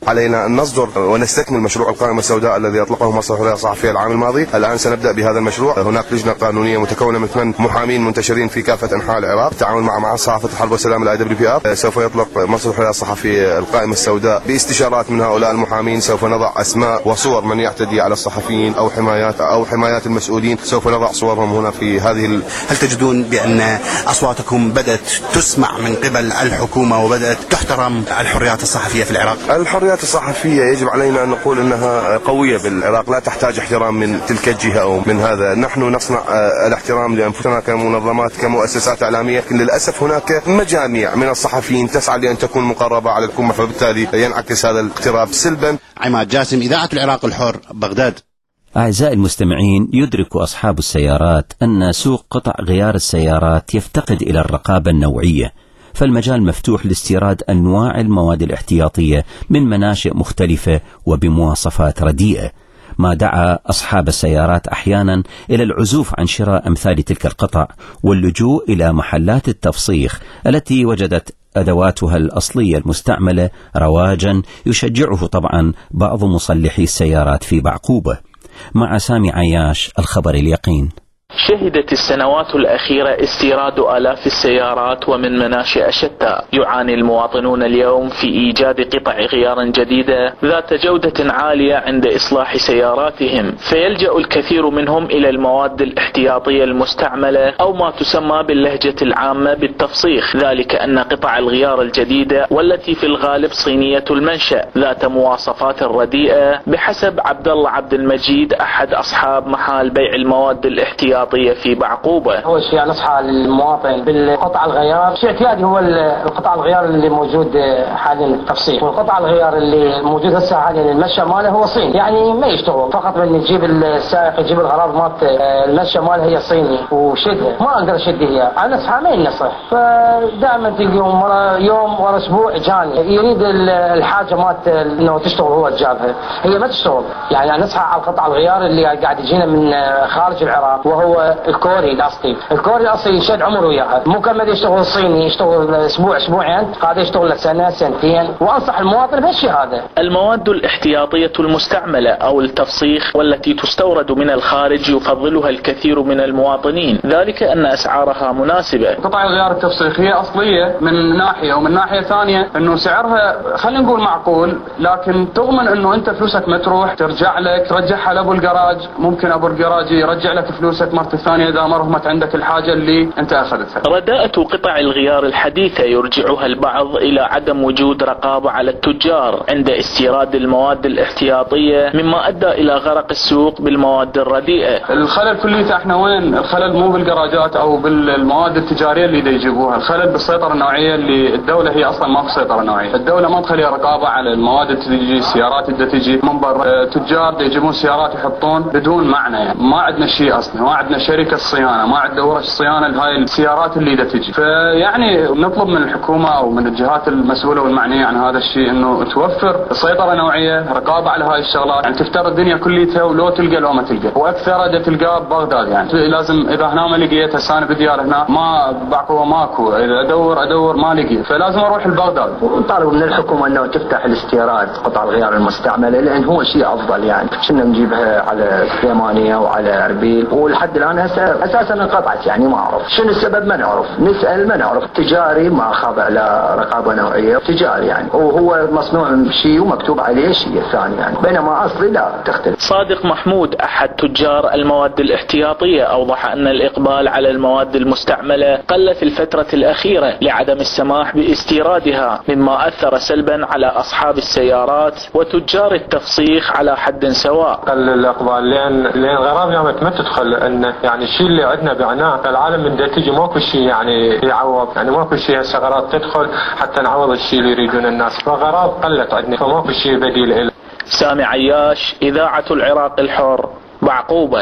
U: علينا أن نصدر ونستكمل مشروع القائمة السوداء الذي أطلقه مصر الحرية الصحفية العام الماضي. الآن سنبدأ بهذا المشروع. هناك لجنة قانونية متكونة من 8 محامين منتشرين في كافة أنحاء العراق بالتعاون مع صحافة الحرب والسلام الIWPR. سوف يطلق مصر الحرية الصحفية القائمة السوداء باستشارات من هؤلاء المحامين. سوف نضع أسماء وصور من يعتدي على الصحفيين أو حمايات المسؤولين، سوف نضع صورهم هنا في هذه.
R: هل تجدون بأن أصواتكم بدأت تسمع من قبل الحكومة وبدأت تحترم الحريات الصحفية في العراق؟
U: الحريات الصحفية يجب علينا أن نقول أنها قوية بالعراق، لا تحتاج احترام من تلك الجهة أو من هذا. نحن نصنع الاحترام لأنفسنا كمنظمات كمؤسسات إعلامية، لكن للأسف هناك مجاميع من الصحفيين تسعى لأن تكون مقربة على الحكومة، فبالتالي ينعكس هذا الاقتراب سلبا.
R: عماد جاسم، إذاعة العراق الحر، بغداد.
A: أعزائي المستمعين، يدرك أصحاب السيارات أن سوق قطع غيار السيارات يفتقد إلى الرقابة النوعية، فالمجال مفتوح لاستيراد أنواع المواد الاحتياطية من مناشئ مختلفة وبمواصفات رديئة، ما دعا أصحاب السيارات أحيانا إلى العزوف عن شراء أمثال تلك القطع واللجوء إلى محلات التفصيخ التي وجدت أدواتها الأصلية المستعملة رواجا يشجعه طبعا بعض مصلحي السيارات في بعقوبة. مع سامي عياش، الخبر اليقين.
V: شهدت السنوات الأخيرة استيراد آلاف السيارات ومن مناشئ شتى. يعاني المواطنون اليوم في إيجاد قطع غيار جديدة ذات جودة عالية عند إصلاح سياراتهم، فيلجأ الكثير منهم إلى المواد الاحتياطية المستعملة أو ما تسمى باللهجة العامة بالتفصيخ، ذلك أن قطع الغيار الجديدة والتي في الغالب صينية المنشأ ذات مواصفات رديئة بحسب عبد الله عبد المجيد أحد أصحاب محل بيع المواد الاحتياطية في بعقوبة.
W: أول شيء نصحى للمواطن بالقطع الغيار، شيء اعتيادي هو القطع الغيار اللي موجود حاليا التفصيل، والقطع الغيار اللي موجود هسه حاليا المنشأ ماله هو صيني، يعني ما يشتغل، فقط من يجيب السائق يجيب الغراض مالت المنشأ ماله هي صيني وشدها، ما اقدر اشد هي، انا نصحى ما ينصح، فدائما تلقيهم ورا يوم ورا اسبوع جاني يريد الحاجه مالت انه تشتغل هو جابها، هي ما تشتغل، يعني نصحى على القطع الغيار اللي قاعد يجينا من خارج العراق وهو الكوري الاصلي، الكوري الاصلي يشد عمره وياها، مو كمل يشتغل الصيني يشتغل اسبوع اسبوعين، قاعد يشتغل لك سنه سنتين، وانصح المواطن بهالشيء هذا.
V: المواد الاحتياطيه المستعمله او التفصيخ والتي تستورد من الخارج يفضلها الكثير من المواطنين، ذلك ان اسعارها مناسبه.
X: قطع الغيار التفصيخيه اصليه من ناحيه، ومن ناحيه ثانيه انه سعرها خلينا نقول معقول، لكن تضمن انه انت فلوسك ما تروح، ترجع لك، ترجعها لابو الجراج، ممكن ابو الجراج يرجع لك فلوسك مرة الثانية إذا ما رهمت عندك الحاجة اللي أنت أخذتها.
V: رداءة قطع الغيار الحديثة يرجعها البعض إلى عدم وجود رقابة على التجار عند استيراد المواد الاحتياطية، مما أدى إلى غرق السوق بالمواد الرديئة.
X: الخلل كليته احنا وين؟ الخلل مو بالجراجات أو بالمواد التجارية اللي يجيبوها، الخلل بالسيطرة النوعية اللي الدولة هي أصلا ما في سيطرة نوعية، الدولة ما تخلي رقابة على المواد اللي تجي، السيارات اللي تجي من برا، تجار يجيبون سيارات يحطون بدون معنى، يعني ما عندنا شيء أصلا، ما عندنا شركة الصيانة، ما عندنا ورش صيانة لهاي السيارات اللي تجي، فيعني نطلب من الحكومة أو من الجهات المسؤولة والمعنية عن هذا الشيء إنه توفر سيطرة نوعية، رقابة على هاي الشغلات، يعني تفتر الدنيا كليتها ولو تلقى لو ما تلقى، وأكثر تلقى ببغداد، يعني لازم إذا هنا ما لقيت هسه أنا بديار هنا ما بعقوبة ماكو، إذا أدور ما لقي، فلازم أروح لبغداد.
W: نطالب من الحكومة إنه تفتح الاستيراد قطع الغيار المستعملة، لأن هو شيء أفضل، يعني كنا نجيبها على سليمانية وعلى أربيل، ولحد الآن أساسا انقطعت، يعني ما أعرف شنو السبب، ما نعرف، نسأل ما نعرف، تجاري ما خاضع لا رقابة نوعية، تجاري يعني وهو مصنوع شيء ومكتوب عليه شيء ثاني، يعني بينما أصلي لا تختلف.
V: صادق محمود أحد تجار المواد الاحتياطية أوضح أن الإقبال على المواد المستعملة قل في الفترة الأخيرة لعدم السماح باستيرادها، مما أثر سلبا على أصحاب السيارات وتجار التفصيخ على حد سواء.
Y: قل الإقبال لأن غرام ما تدخل أن يعني الشيء اللي عندنا بعناه، العالم من تيجي ماكو شيء يعني يعوض، يعني ماكو شيء هالسيارات تدخل حتى نعوض الشيء اللي يريدون الناس، فغراب قلت عندنا، فماكو شيء بديل له.
V: سامي عياش، إذاعة العراق الحر، بعقوبة.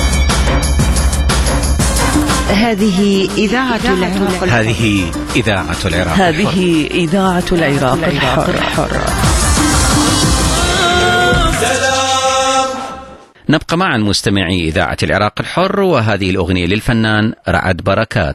H: هذه إذاعة العراق الحر.
A: هذه إذاعة العراق الحر.
H: هذه إذاعة العراق الحر.
A: نبقى معا مستمعي إذاعة العراق الحر، وهذه الأغنية للفنان رعد بركات.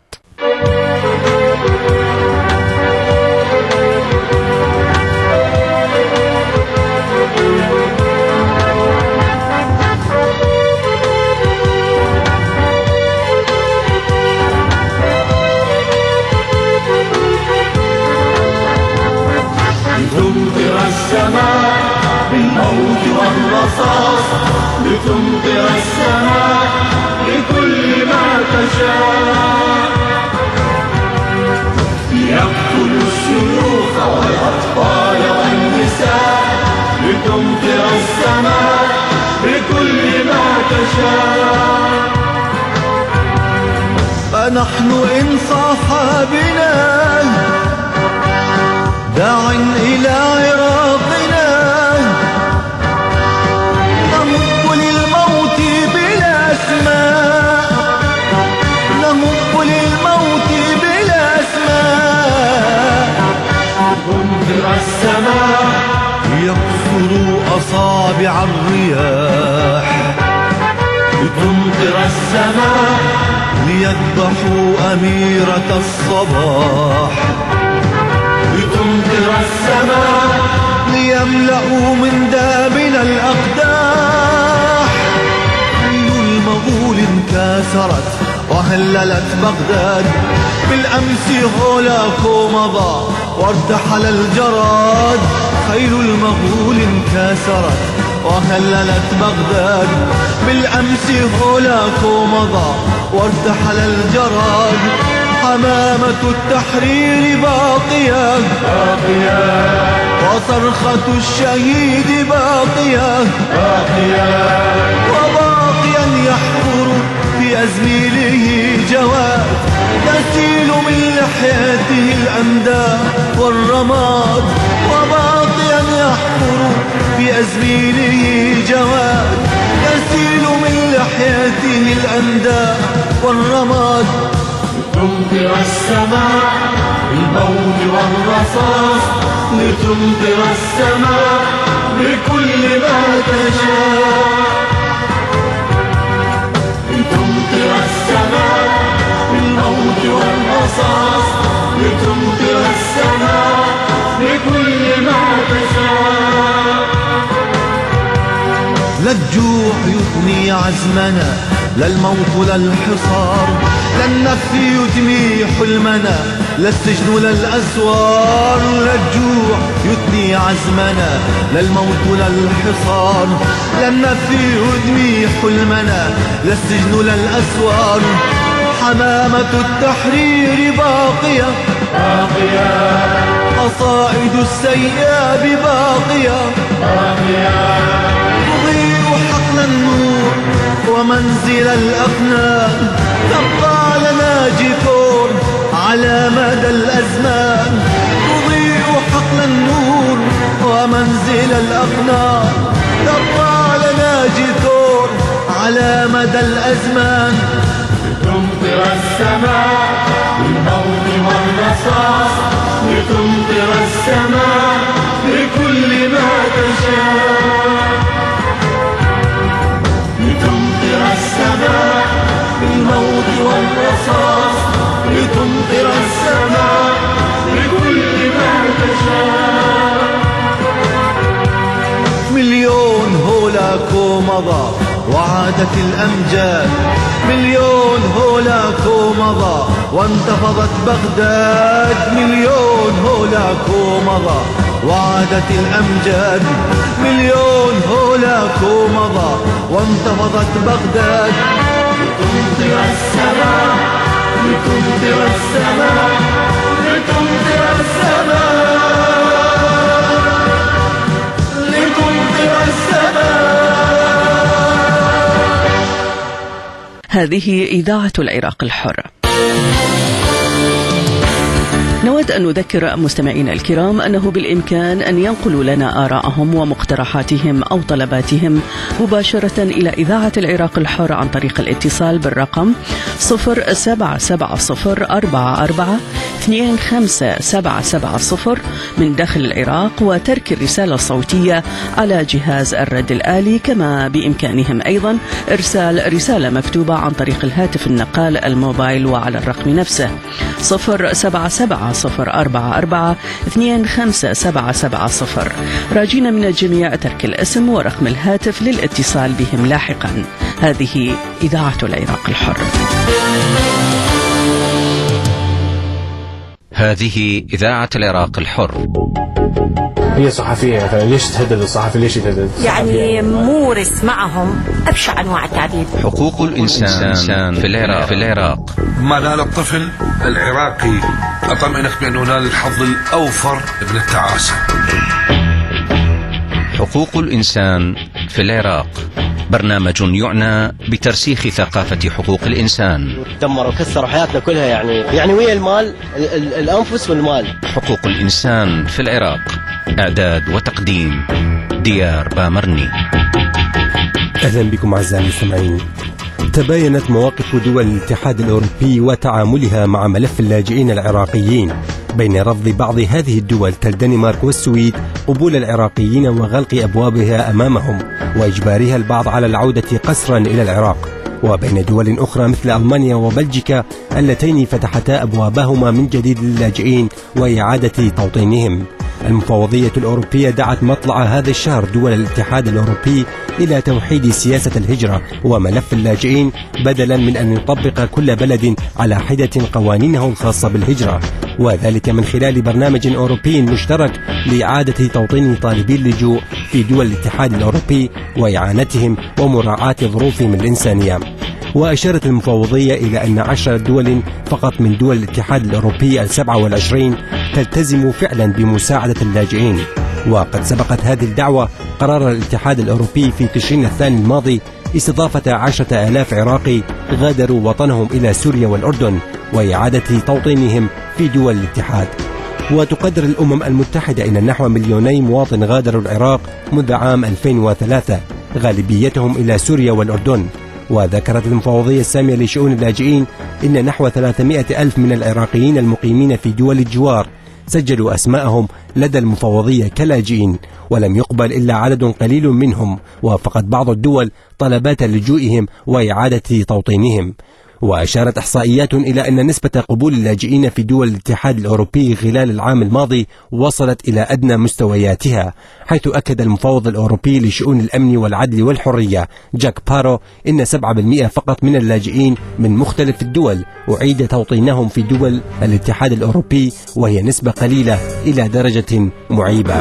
C: والرصاص لتمطر السماء بكل ما تشاء. يقتل الشيوخ والأطفال والنساء لتمطر السماء بكل ما تشاء.
D: فنحن إن صاح بنا داع إلى عراقنا نهب للموت بلا أسماء، نهب للموت بلا أسماء.
C: تمطر السماء
D: يكسر أصابع الرياح،
C: تمطر السماء
D: ليذبحوا أميرة الصباح،
C: لتمطر السماء
D: ليملأوا من دابنا الأقداح. خيل المغول انكسرت وهللت بغداد، بالأمس هولاكو مضى وارتحل الجراد. خيل المغول انكسرت وهللت بغداد، بالأمس هولاكو مضى وارتحل الجراد. حمامة التحرير باقية وصرخة الشهيد باقية وباقيا يحفر في أزميله جواد، يسيل من لحيته الأنداء والرماد. وباقيا يحفر في أزميله جواد، يسيل من لحيته الأنداء والرماد.
C: لتمطر السماء بالموت والرصاص لتمطر السماء بكل ما تشاء. لتمطر السماء بالموت والرصاص لتمطر السماء بكل ما تشاء.
D: لا الجوع يثني عزمنا، لا الموت لا الحصار، لا النفي يدمي حلمنا، لا السجن لا الأسوار. لا الجوع يثني عزمنا، لا الموت لا الحصار، لا النفي يدمي حلمنا، لا السجن لا الأسوار. حمامة التحرير باقية قصائد السياب باقية تضيء حقل النور ومنزل الأفنان. تبقى لنا جذور على مدى الأزمان، تضيء حقل النور ومنزل الأفنان. تبقى لنا جذور على مدى الأزمان.
C: لتمطر السماء بالموت والرصاص لتمطر السماء بكل ما تشاء. لتمطر السماء بالموت والرصاص لتمطر السماء بكل ما تشاء.
D: مليون هولاكو مضى وعادت الأمجاد، مليون هولاكو مضى وانتفضت بغداد. مليون هولاكو مضى وعادت الأمجاد، مليون هولاكو مضى وانتفضت بغداد.
C: لتمطر السماء لتمطر السماء لتمطر السماء لتمطر السماء.
H: هذه إذاعة العراق الحر. نود أن نذكر مستمعينا الكرام أنه بالإمكان أن ينقلوا لنا آراءهم ومقترحاتهم أو طلباتهم مباشرة إلى إذاعة العراق الحر عن طريق الاتصال بالرقم 0770442577 من داخل العراق وترك الرسالة الصوتية على جهاز الرد الآلي. كما بإمكانهم أيضا إرسال رسالة مكتوبة عن طريق الهاتف النقال الموبايل وعلى الرقم نفسه 0770442577. راجين من الجميع ترك الاسم ورقم الهاتف للاتصال بهم لاحقا. هذه إذاعة العراق الحر.
A: هذه إذاعة العراق الحر.
B: هي صحفية مثلا، ليش تهدد الصحفي؟ ليش يتهدد؟
E: يعني مورس معهم أبشع أنواع التعذيب.
A: حقوق الإنسان في العراق.
F: ما نال الطفل العراقي أطمئنك بأنه نال الحظ الأوفر من التعاسة.
A: حقوق الإنسان في العراق، برنامج يعنى بترسيخ ثقافة حقوق الإنسان.
G: دمروا وكسروا حياتنا كلها، يعني ويا المال، الأنفس والمال.
A: حقوق الإنسان في العراق، إعداد وتقديم ديار بامرني.
I: أهلا بكم أعزائي المستمعين. تباينت مواقف دول الاتحاد الأوروبي وتعاملها مع ملف اللاجئين العراقيين، بين رفض بعض هذه الدول كالدنمارك والسويد قبول العراقيين وغلق أبوابها أمامهم وإجبارها البعض على العودة قسرا إلى العراق، وبين دول أخرى مثل ألمانيا وبلجيكا اللتين فتحتا أبوابهما من جديد للاجئين وإعادة توطينهم. المفوضية الأوروبية دعت مطلع هذا الشهر دول الاتحاد الأوروبي إلى توحيد سياسة الهجرة وملف اللاجئين، بدلا من أن يطبق كل بلد على حدة قوانينه الخاصة بالهجرة، وذلك من خلال برنامج أوروبي مشترك لإعادة توطين طالبي اللجوء في دول الاتحاد الأوروبي وإعانتهم ومراعاة ظروفهم الإنسانية. وأشارت المفوضية إلى أن 10 دول فقط من دول الاتحاد الأوروبي 27 تلتزم فعلا بمساعدة اللاجئين. وقد سبقت هذه الدعوة قرار الاتحاد الأوروبي في تشرين الثاني الماضي استضافة 10,000 عراقي غادروا وطنهم إلى سوريا والأردن وإعادة توطينهم في دول الاتحاد. وتقدر الأمم المتحدة أن نحو 2,000,000 مواطن غادروا العراق منذ عام 2003، غالبيتهم إلى سوريا والأردن. وذكرت المفوضية السامية لشؤون اللاجئين إن نحو 300,000 من العراقيين المقيمين في دول الجوار سجلوا أسماءهم لدى المفوضية كلاجئين، ولم يقبل إلا عدد قليل منهم، وفقد بعض الدول طلبات لجوئهم وإعادة توطينهم. وأشارت إحصائيات إلى أن نسبة قبول اللاجئين في دول الاتحاد الأوروبي خلال العام الماضي وصلت إلى أدنى مستوياتها، حيث أكد المفوض الأوروبي لشؤون الأمن والعدل والحرية جاك بارو إن 7% فقط من اللاجئين من مختلف الدول أعيد توطينهم في دول الاتحاد الأوروبي، وهي نسبة قليلة إلى درجة معيبة.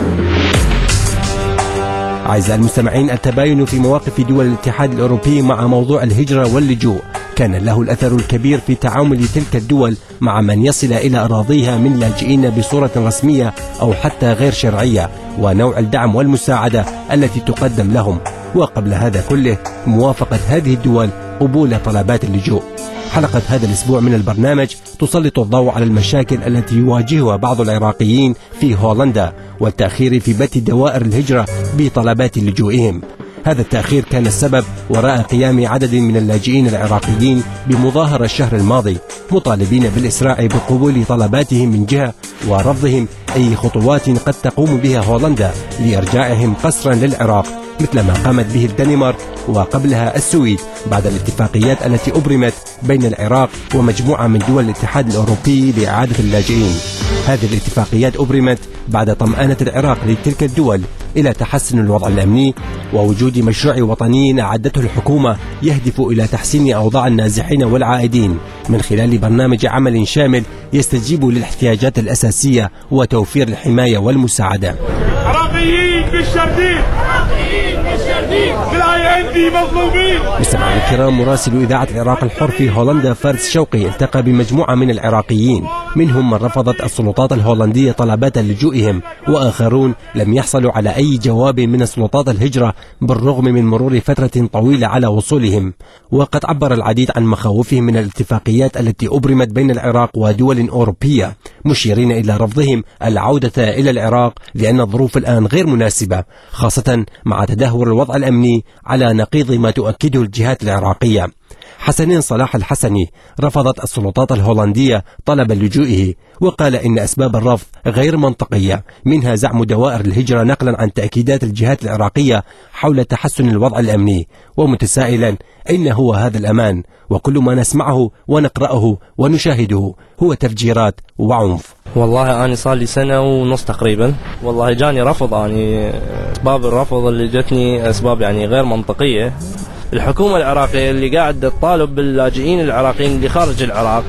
I: أعزائي المستمعين، التباين في مواقف دول الاتحاد الأوروبي مع موضوع الهجرة واللجوء كان له الأثر الكبير في تعامل تلك الدول مع من يصل إلى أراضيها من لاجئين بصورة رسمية أو حتى غير شرعية، ونوع الدعم والمساعدة التي تقدم لهم، وقبل هذا كله موافقة هذه الدول قبول طلبات اللجوء. حلقة هذا الأسبوع من البرنامج تسلط الضوء على المشاكل التي يواجهها بعض العراقيين في هولندا والتأخير في بدء دوائر الهجرة بطلبات لجوئهم. هذا التأخير كان السبب وراء قيام عدد من اللاجئين العراقيين بمظاهرة الشهر الماضي مطالبين بالإسراع بقبول طلباتهم من جهة ورفضهم أي خطوات قد تقوم بها هولندا لإرجاعهم قسرا للعراق، مثل ما قامت به الدنمارك وقبلها السويد بعد الاتفاقيات التي أبرمت بين العراق ومجموعة من دول الاتحاد الأوروبي لإعادة اللاجئين. هذه الاتفاقيات أبرمت بعد طمأنة العراق لتلك الدول إلى تحسن الوضع الأمني ووجود مشروع وطني أعدته الحكومة يهدف إلى تحسين أوضاع النازحين والعائدين من خلال برنامج عمل شامل يستجيب للاحتياجات الأساسية وتوفير الحماية والمساعدة.
C: عراقيين بالشردين، بالآية عندي مظلومين.
I: مستمعينا الكرام، مراسل إذاعة العراق الحر في هولندا فارس شوقي التقى بمجموعة من العراقيين، منهم من رفضت السلطات الهولندية طلبات لجوئهم، وآخرون لم يحصلوا على أي جواب من السلطات الهجرة بالرغم من مرور فترة طويلة على وصولهم. وقد عبر العديد عن مخاوفهم من الاتفاقيات التي أبرمت بين العراق ودول أوروبية، مشيرين إلى رفضهم العودة إلى العراق لأن الظروف الآن غير مناسبة، خاصة مع تدهور الوضع الأمني على نقيض ما تؤكده الجهات العراقية. حسنين صلاح الحسني رفضت السلطات الهولندية طلب لجوئه، وقال إن أسباب الرفض غير منطقية، منها زعم دوائر الهجرة نقلا عن تأكيدات الجهات العراقية حول تحسن الوضع الأمني، ومتسائلا أين هو هذا الأمان، وكل ما نسمعه ونقرأه ونشاهده هو تفجيرات وعنف.
Z: والله أنا صار لي 1.5 سنة تقريبا، والله جاني رفض، يعني أسباب الرفض اللي جتني أسباب يعني غير منطقية. الحكومة العراقية اللي قاعدة تطالب باللاجئين العراقيين اللي خارج العراق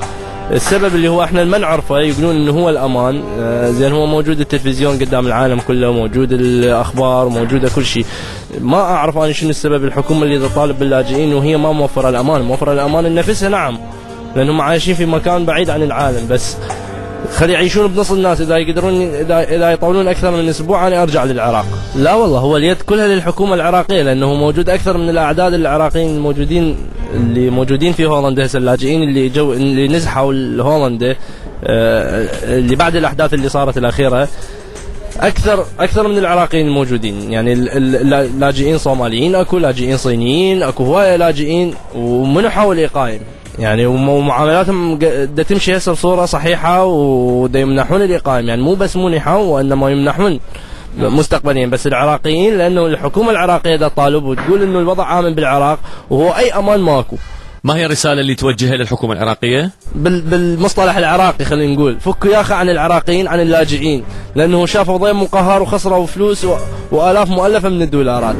Z: السبب اللي هو احنا ما نعرفه، يقولون انه هو الامان. زين هو موجود التلفزيون قدام العالم كله، موجود الاخبار، موجوده كل شيء. ما اعرف انا شنو السبب الحكومه اللي تطالب باللاجئين وهي ما موفره الامان. موفره الامان لنفسها نعم، لانهم عايشين في مكان بعيد عن العالم، بس خلي يعيشون بنص الناس. اذا يقدرون اذا يطولون اكثر من اسبوع انا ارجع للعراق. لا والله، هو اليد كلها للحكومه العراقيه، لانه موجود اكثر من الاعداد العراقيين اللي موجودين في هولندا هسه. اللاجئين اللي نزحوا هولندا اللي بعد الاحداث اللي صارت الاخيره اكثر من العراقيين الموجودين. يعني اللاجئين صوماليين اكو، لاجئين صينيين اكو، هوايه لاجئين ومنحوا الاقايم. يعني ومعاملاتهم دا تمشي هسه بصوره صحيحه ودا يمنحون الاقايم. يعني مو بس منحوا وانما يمنحون مستقبليا. بس العراقيين لانه الحكومه العراقيه دا تطالب وتقول انه الوضع امن بالعراق وهو اي امان ماكو.
J: ما هي الرساله اللي توجهها للحكومه العراقيه؟
Z: بالمصطلح العراقي خلينا نقول فكوا يا اخي عن العراقيين عن اللاجئين، لانه شافوا ضيم مقهر وخسروا فلوس والاف مؤلفه من الدولارات.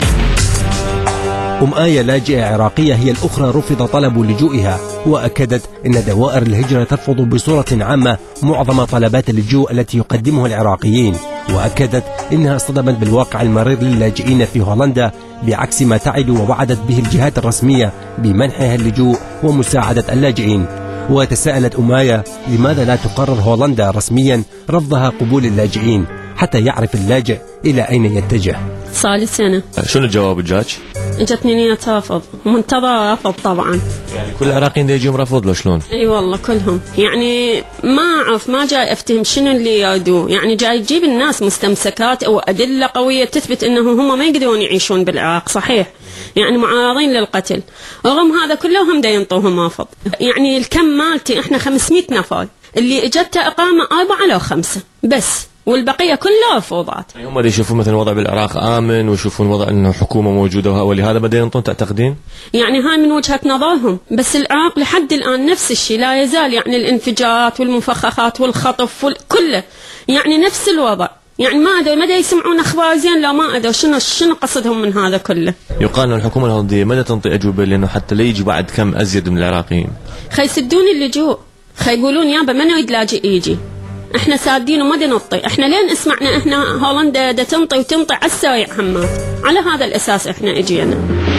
I: آية لاجئة عراقية هي الأخرى رفض طلب لجوئها، وأكدت أن دوائر الهجرة ترفض بصورة عامة معظم طلبات اللجوء التي يقدمها العراقيين، وأكدت أنها اصطدمت بالواقع المرير للاجئين في هولندا بعكس ما تعد ووعدت به الجهات الرسمية بمنحها اللجوء ومساعدة اللاجئين. وتساءلت آية لماذا لا تقرر هولندا رسميا رفضها قبول اللاجئين حتى يعرف اللاجئ إلى أين يتجه.
K: صار سنة.
J: شنو الجواب الجاج؟
K: اجتني نية رفض، منتظرة رفض طبعا.
J: يعني كل العراقيين يجون رفض لو شلون؟
K: اي والله كلهم. يعني ما اعرف، ما جاي افتهم شنو اللي يريدوه. يعني جاي يجيب الناس مستمسكات او ادلة قوية تثبت انهم هم ما يقدرون يعيشون بالعراق. صحيح يعني معارضين للقتل، رغم هذا كله هم دا ينطوهم رفض. يعني الكم مالتي احنا 500 نفر، اللي اجته اقامة 4 أو 5 بس، والبقيه كلها رفضات.
J: هم اللي يشوفون مثلا الوضع بالعراق امن ويشوفون وضع انه حكومه موجوده ولهذا بدا ينطون، تعتقدين؟
K: يعني هاي من وجهه نظرهم، بس العراق لحد الان نفس الشيء لا يزال. يعني الانفجارات والمفخخات والخطف كله يعني نفس الوضع. يعني ما ادري مدى يسمعون اخبار زين لا ما ادري شنو قصدهم من هذا كله.
J: يقال ان الحكومه الهولنديه مدى تنطي اجوبه لانه حتى لا يجي بعد كم ازيد من العراقيين.
K: يسدون اللجوء، يقولون يابا ما نريد لاجئ يجي، احنا سادين وما نطي. احنا لين اسمعنا احنا هولندا دا تنطي وتنطي على السريع همات، على هذا الاساس احنا اجينا.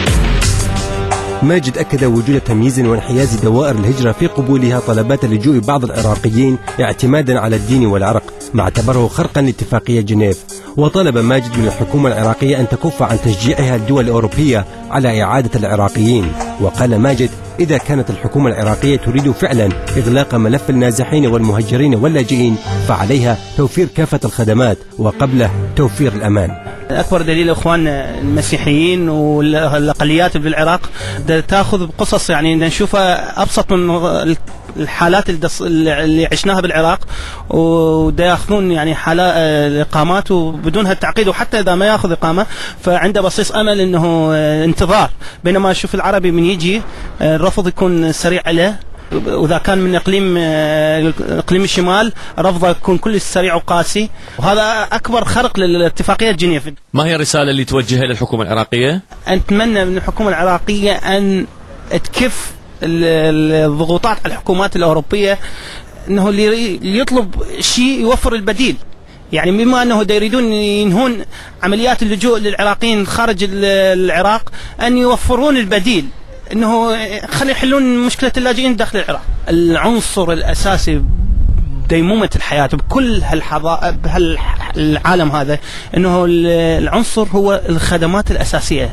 I: ماجد أكد وجود تمييز وانحياز دوائر الهجرة في قبولها طلبات لجوء بعض العراقيين اعتمادا على الدين والعرق، ما اعتبره خرقا لاتفاقية جنيف. وطلب ماجد من الحكومة العراقية أن تكف عن تشجيعها الدول الأوروبية على إعادة العراقيين. وقال ماجد إذا كانت الحكومة العراقية تريد فعلا إغلاق ملف النازحين والمهجرين واللاجئين فعليها توفير كافة الخدمات وقبله توفير الأمان.
L: أكبر دليل إخواننا المسيحيين والأقليات بالعراق تأخذ بقصص يعني نشوفها أبسط من الحالات اللي عشناها بالعراق، ودا ياخذون يعني حالات اقامات وبدون هالتعقيد، وحتى اذا ما ياخذ اقامه فعنده بصيص امل انه انتظار. بينما اشوف العربي من يجي الرفض يكون سريع له، واذا كان من اقليم الشمال رفضه يكون كل سريع وقاسي، وهذا اكبر خرق للاتفاقيه جنيف.
J: ما هي الرساله اللي توجهها للحكومه العراقيه؟
L: نتمنى من الحكومه العراقيه ان تكف الضغوطات على الحكومات الأوروبية، أنه اللي يطلب شيء يوفر البديل. يعني بما أنه يريدون ينهون عمليات اللجوء للعراقيين خارج العراق، أن يوفرون البديل، أنه خلي يحلون مشكلة اللاجئين داخل العراق. العنصر الأساسي ديمومة الحياة بكل العالم هذا انه العنصر هو الخدمات الأساسية،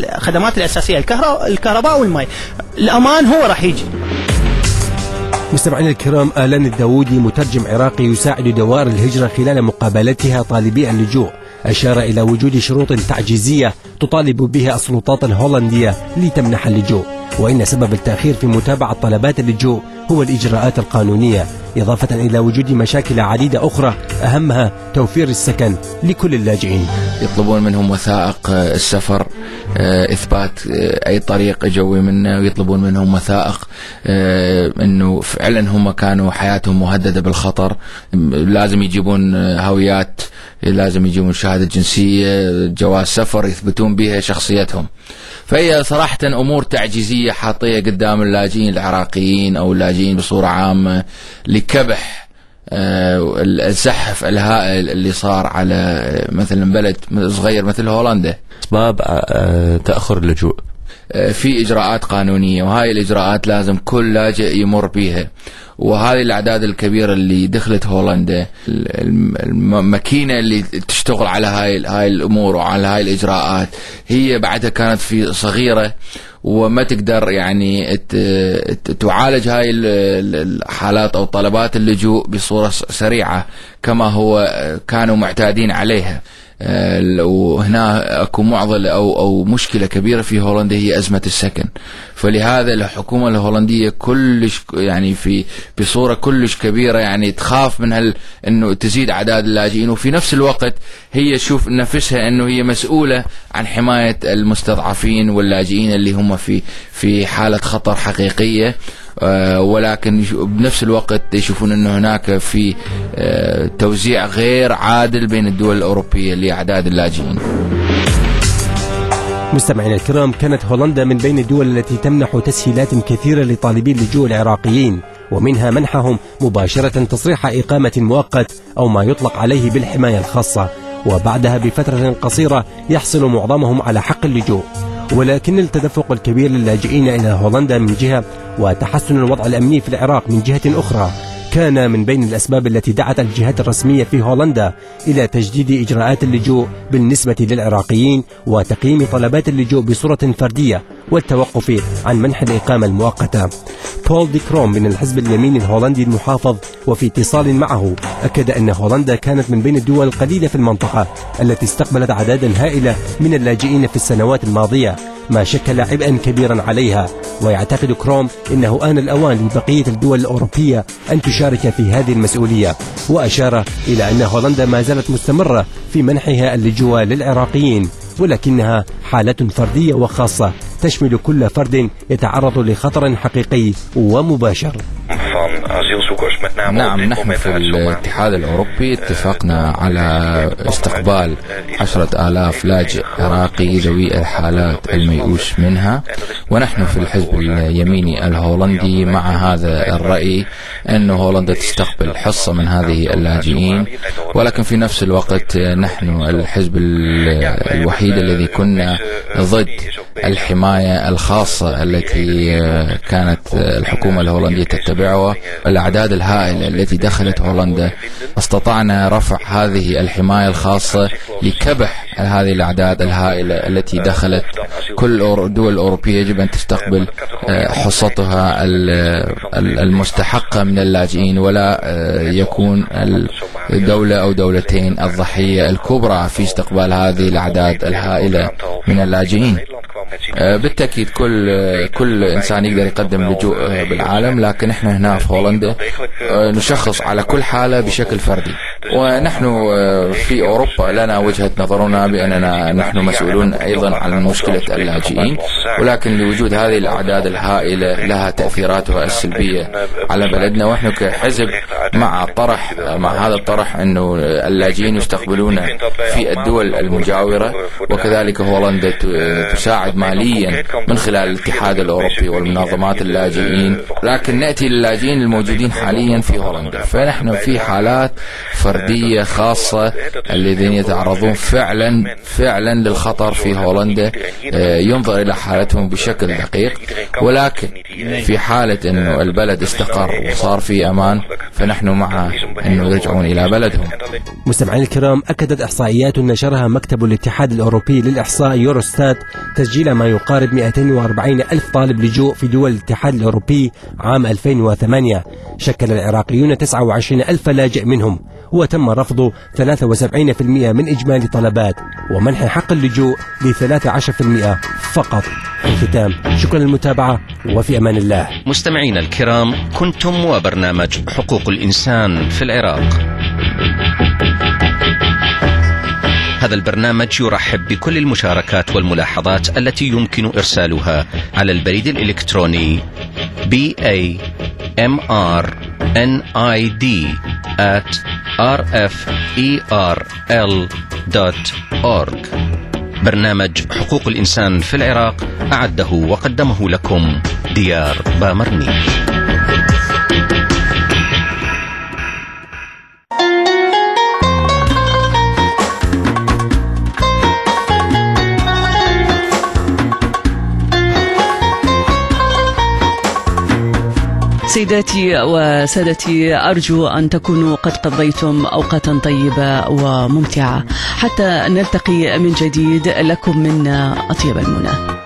L: الكهرباء والماء. الأمان هو راح يجي.
I: مستمعينا الكرام، آلان الداوودي مترجم عراقي يساعد دوائر الهجرة خلال مقابلتها طالبي اللجوء أشار إلى وجود شروط تعجيزية تطالب بها السلطات الهولندية لتمنح اللجوء، وإن سبب التأخير في متابعة طلبات اللجوء هو الإجراءات القانونية، إضافة إلى وجود مشاكل عديدة أخرى أهمها توفير السكن لكل اللاجئين.
M: يطلبون منهم وثائق السفر، إثبات أي طريق جوي منه، ويطلبون منهم وثائق أنه فعلا هم كانوا حياتهم مهددة بالخطر. لازم يجيبون هويات، لازم يجيبون شهادة جنسية، جواز سفر يثبتون بها شخصيتهم. فهي صراحة أمور تعجيزية حاطية قدام اللاجئين العراقيين أو اللاجئين اللاجئين بصورة عامة لكبح الزحف الهائل اللي صار على مثلا بلد صغير مثل هولندا.
J: أسباب تأخر اللجوء
M: في إجراءات قانونية، وهاي الإجراءات لازم كل لاجئ يمر بيها. وهذه الأعداد الكبيرة اللي دخلت هولندا، الماكينة اللي تشتغل على هاي الأمور وعلى هاي الإجراءات هي بعدها كانت في صغيرة وما تقدر يعني تعالج هاي الحالات أو طلبات اللجوء بصورة سريعة كما هو كانوا معتادين عليها. وهنا اكو معضله او مشكله كبيره في هولندا هي ازمه السكن. فلهذا الحكومه الهولنديه كلش يعني في بصوره كلش كبيره يعني تخاف من انه تزيد اعداد اللاجئين، وفي نفس الوقت هي تشوف نفسها انه هي مسؤوله عن حمايه المستضعفين واللاجئين اللي هم في حاله خطر حقيقيه. ولكن بنفس الوقت يشوفون أنه هناك في توزيع غير عادل بين الدول الأوروبية لأعداد اللاجئين.
I: مستمعينا الكرام، كانت هولندا من بين الدول التي تمنح تسهيلات كثيرة لطالبي اللجوء العراقيين، ومنها منحهم مباشرة تصريح إقامة مؤقت أو ما يطلق عليه بالحماية الخاصة، وبعدها بفترة قصيرة يحصل معظمهم على حق اللجوء. ولكن التدفق الكبير للاجئين إلى هولندا من جهة وتحسن الوضع الأمني في العراق من جهة أخرى كان من بين الأسباب التي دعت الجهات الرسمية في هولندا إلى تجديد إجراءات اللجوء بالنسبة للعراقيين وتقييم طلبات اللجوء بصورة فردية والتوقف عن منح الإقامة المؤقتة. بول دي كروم من الحزب اليميني الهولندي المحافظ وفي اتصال معه أكد أن هولندا كانت من بين الدول القليلة في المنطقة التي استقبلت أعدادا هائلة من اللاجئين في السنوات الماضية، ما شكل عبئا كبيرا عليها. ويعتقد كروم أنه آن الأوان لبقية الدول الأوروبية أن تشارك في هذه المسؤولية، وأشار إلى أن هولندا ما زالت مستمرة في منحها اللجوء للعراقيين، ولكنها حالة فردية وخاصة تشمل كل فرد يتعرض لخطر حقيقي ومباشر.
M: نعم، نحن في الاتحاد الأوروبي اتفقنا على استقبال 10,000 لاجئ عراقي ذوي الحالات الميؤوس منها، ونحن في الحزب اليميني الهولندي مع هذا الرأي أن هولندا تستقبل حصة من هذه اللاجئين. ولكن في نفس الوقت نحن الحزب الوحيد الذي كنا ضد الحماية الخاصة التي كانت الحكومة الهولندية تتبعها. الأعداد الهائلة التي دخلت هولندا استطعنا رفع هذه الحماية الخاصة لكبح هذه الأعداد الهائلة التي دخلت. كل الدول الأوروبية يجب أن تستقبل حصتها المستحقة من اللاجئين، ولا يكون الدولة أو دولتين الضحية الكبرى في استقبال هذه الأعداد الهائلة من اللاجئين. بالتأكيد كل إنسان يقدر يقدم لجوء بالعالم، لكن احنا هنا في هولندا نشخص على كل حالة بشكل فردي. ونحن في أوروبا لنا وجهة نظرنا بأننا نحن مسؤولون أيضا عن مشكلة اللاجئين، ولكن لوجود هذه الأعداد الهائلة لها تأثيراتها السلبية على بلدنا. ونحن كحزب مع هذا الطرح أنه اللاجئين يستقبلون في الدول المجاورة، وكذلك هولندا تساعد ماليا من خلال الاتحاد الأوروبي والمنظمات اللاجئين، لكن نأتي للاجئين الموجودين حاليا في هولندا. فنحن في حالات فردية خاصة الذين يتعرضون فعلا للخطر في هولندا، ينظر إلى حالتهم بشكل دقيق. ولكن في حالة أنه البلد استقر وصار في أمان فنحن مع أنه يرجعون إلى بلدهم.
I: مستمعين الكرام، أكدت إحصائيات نشرها مكتب الاتحاد الأوروبي للإحصاء يوروستات تسجيل ما يقارب 240 ألف طالب لجوء في دول الاتحاد الأوروبي عام 2008. شكل العراقيون 29 ألف لاجئ منهم، وتم رفض 73% من إجمالي طلبات، ومنح حق اللجوء ل 13% فقط. في الختام، شكرا للمتابعة وفي أمان الله.
A: مستمعين الكرام، كنتم وبرنامج حقوق الإنسان في العراق. هذا البرنامج يرحب بكل المشاركات والملاحظات التي يمكن إرسالها على البريد الإلكتروني bamrid@rferl.org. برنامج حقوق الإنسان في العراق أعده وقدمه لكم ديار بامرني.
H: سيداتي وسادتي، أرجو أن تكونوا قد قضيتم أوقاتا طيبة وممتعة. حتى نلتقي من جديد، لكم منا أطيب المنى.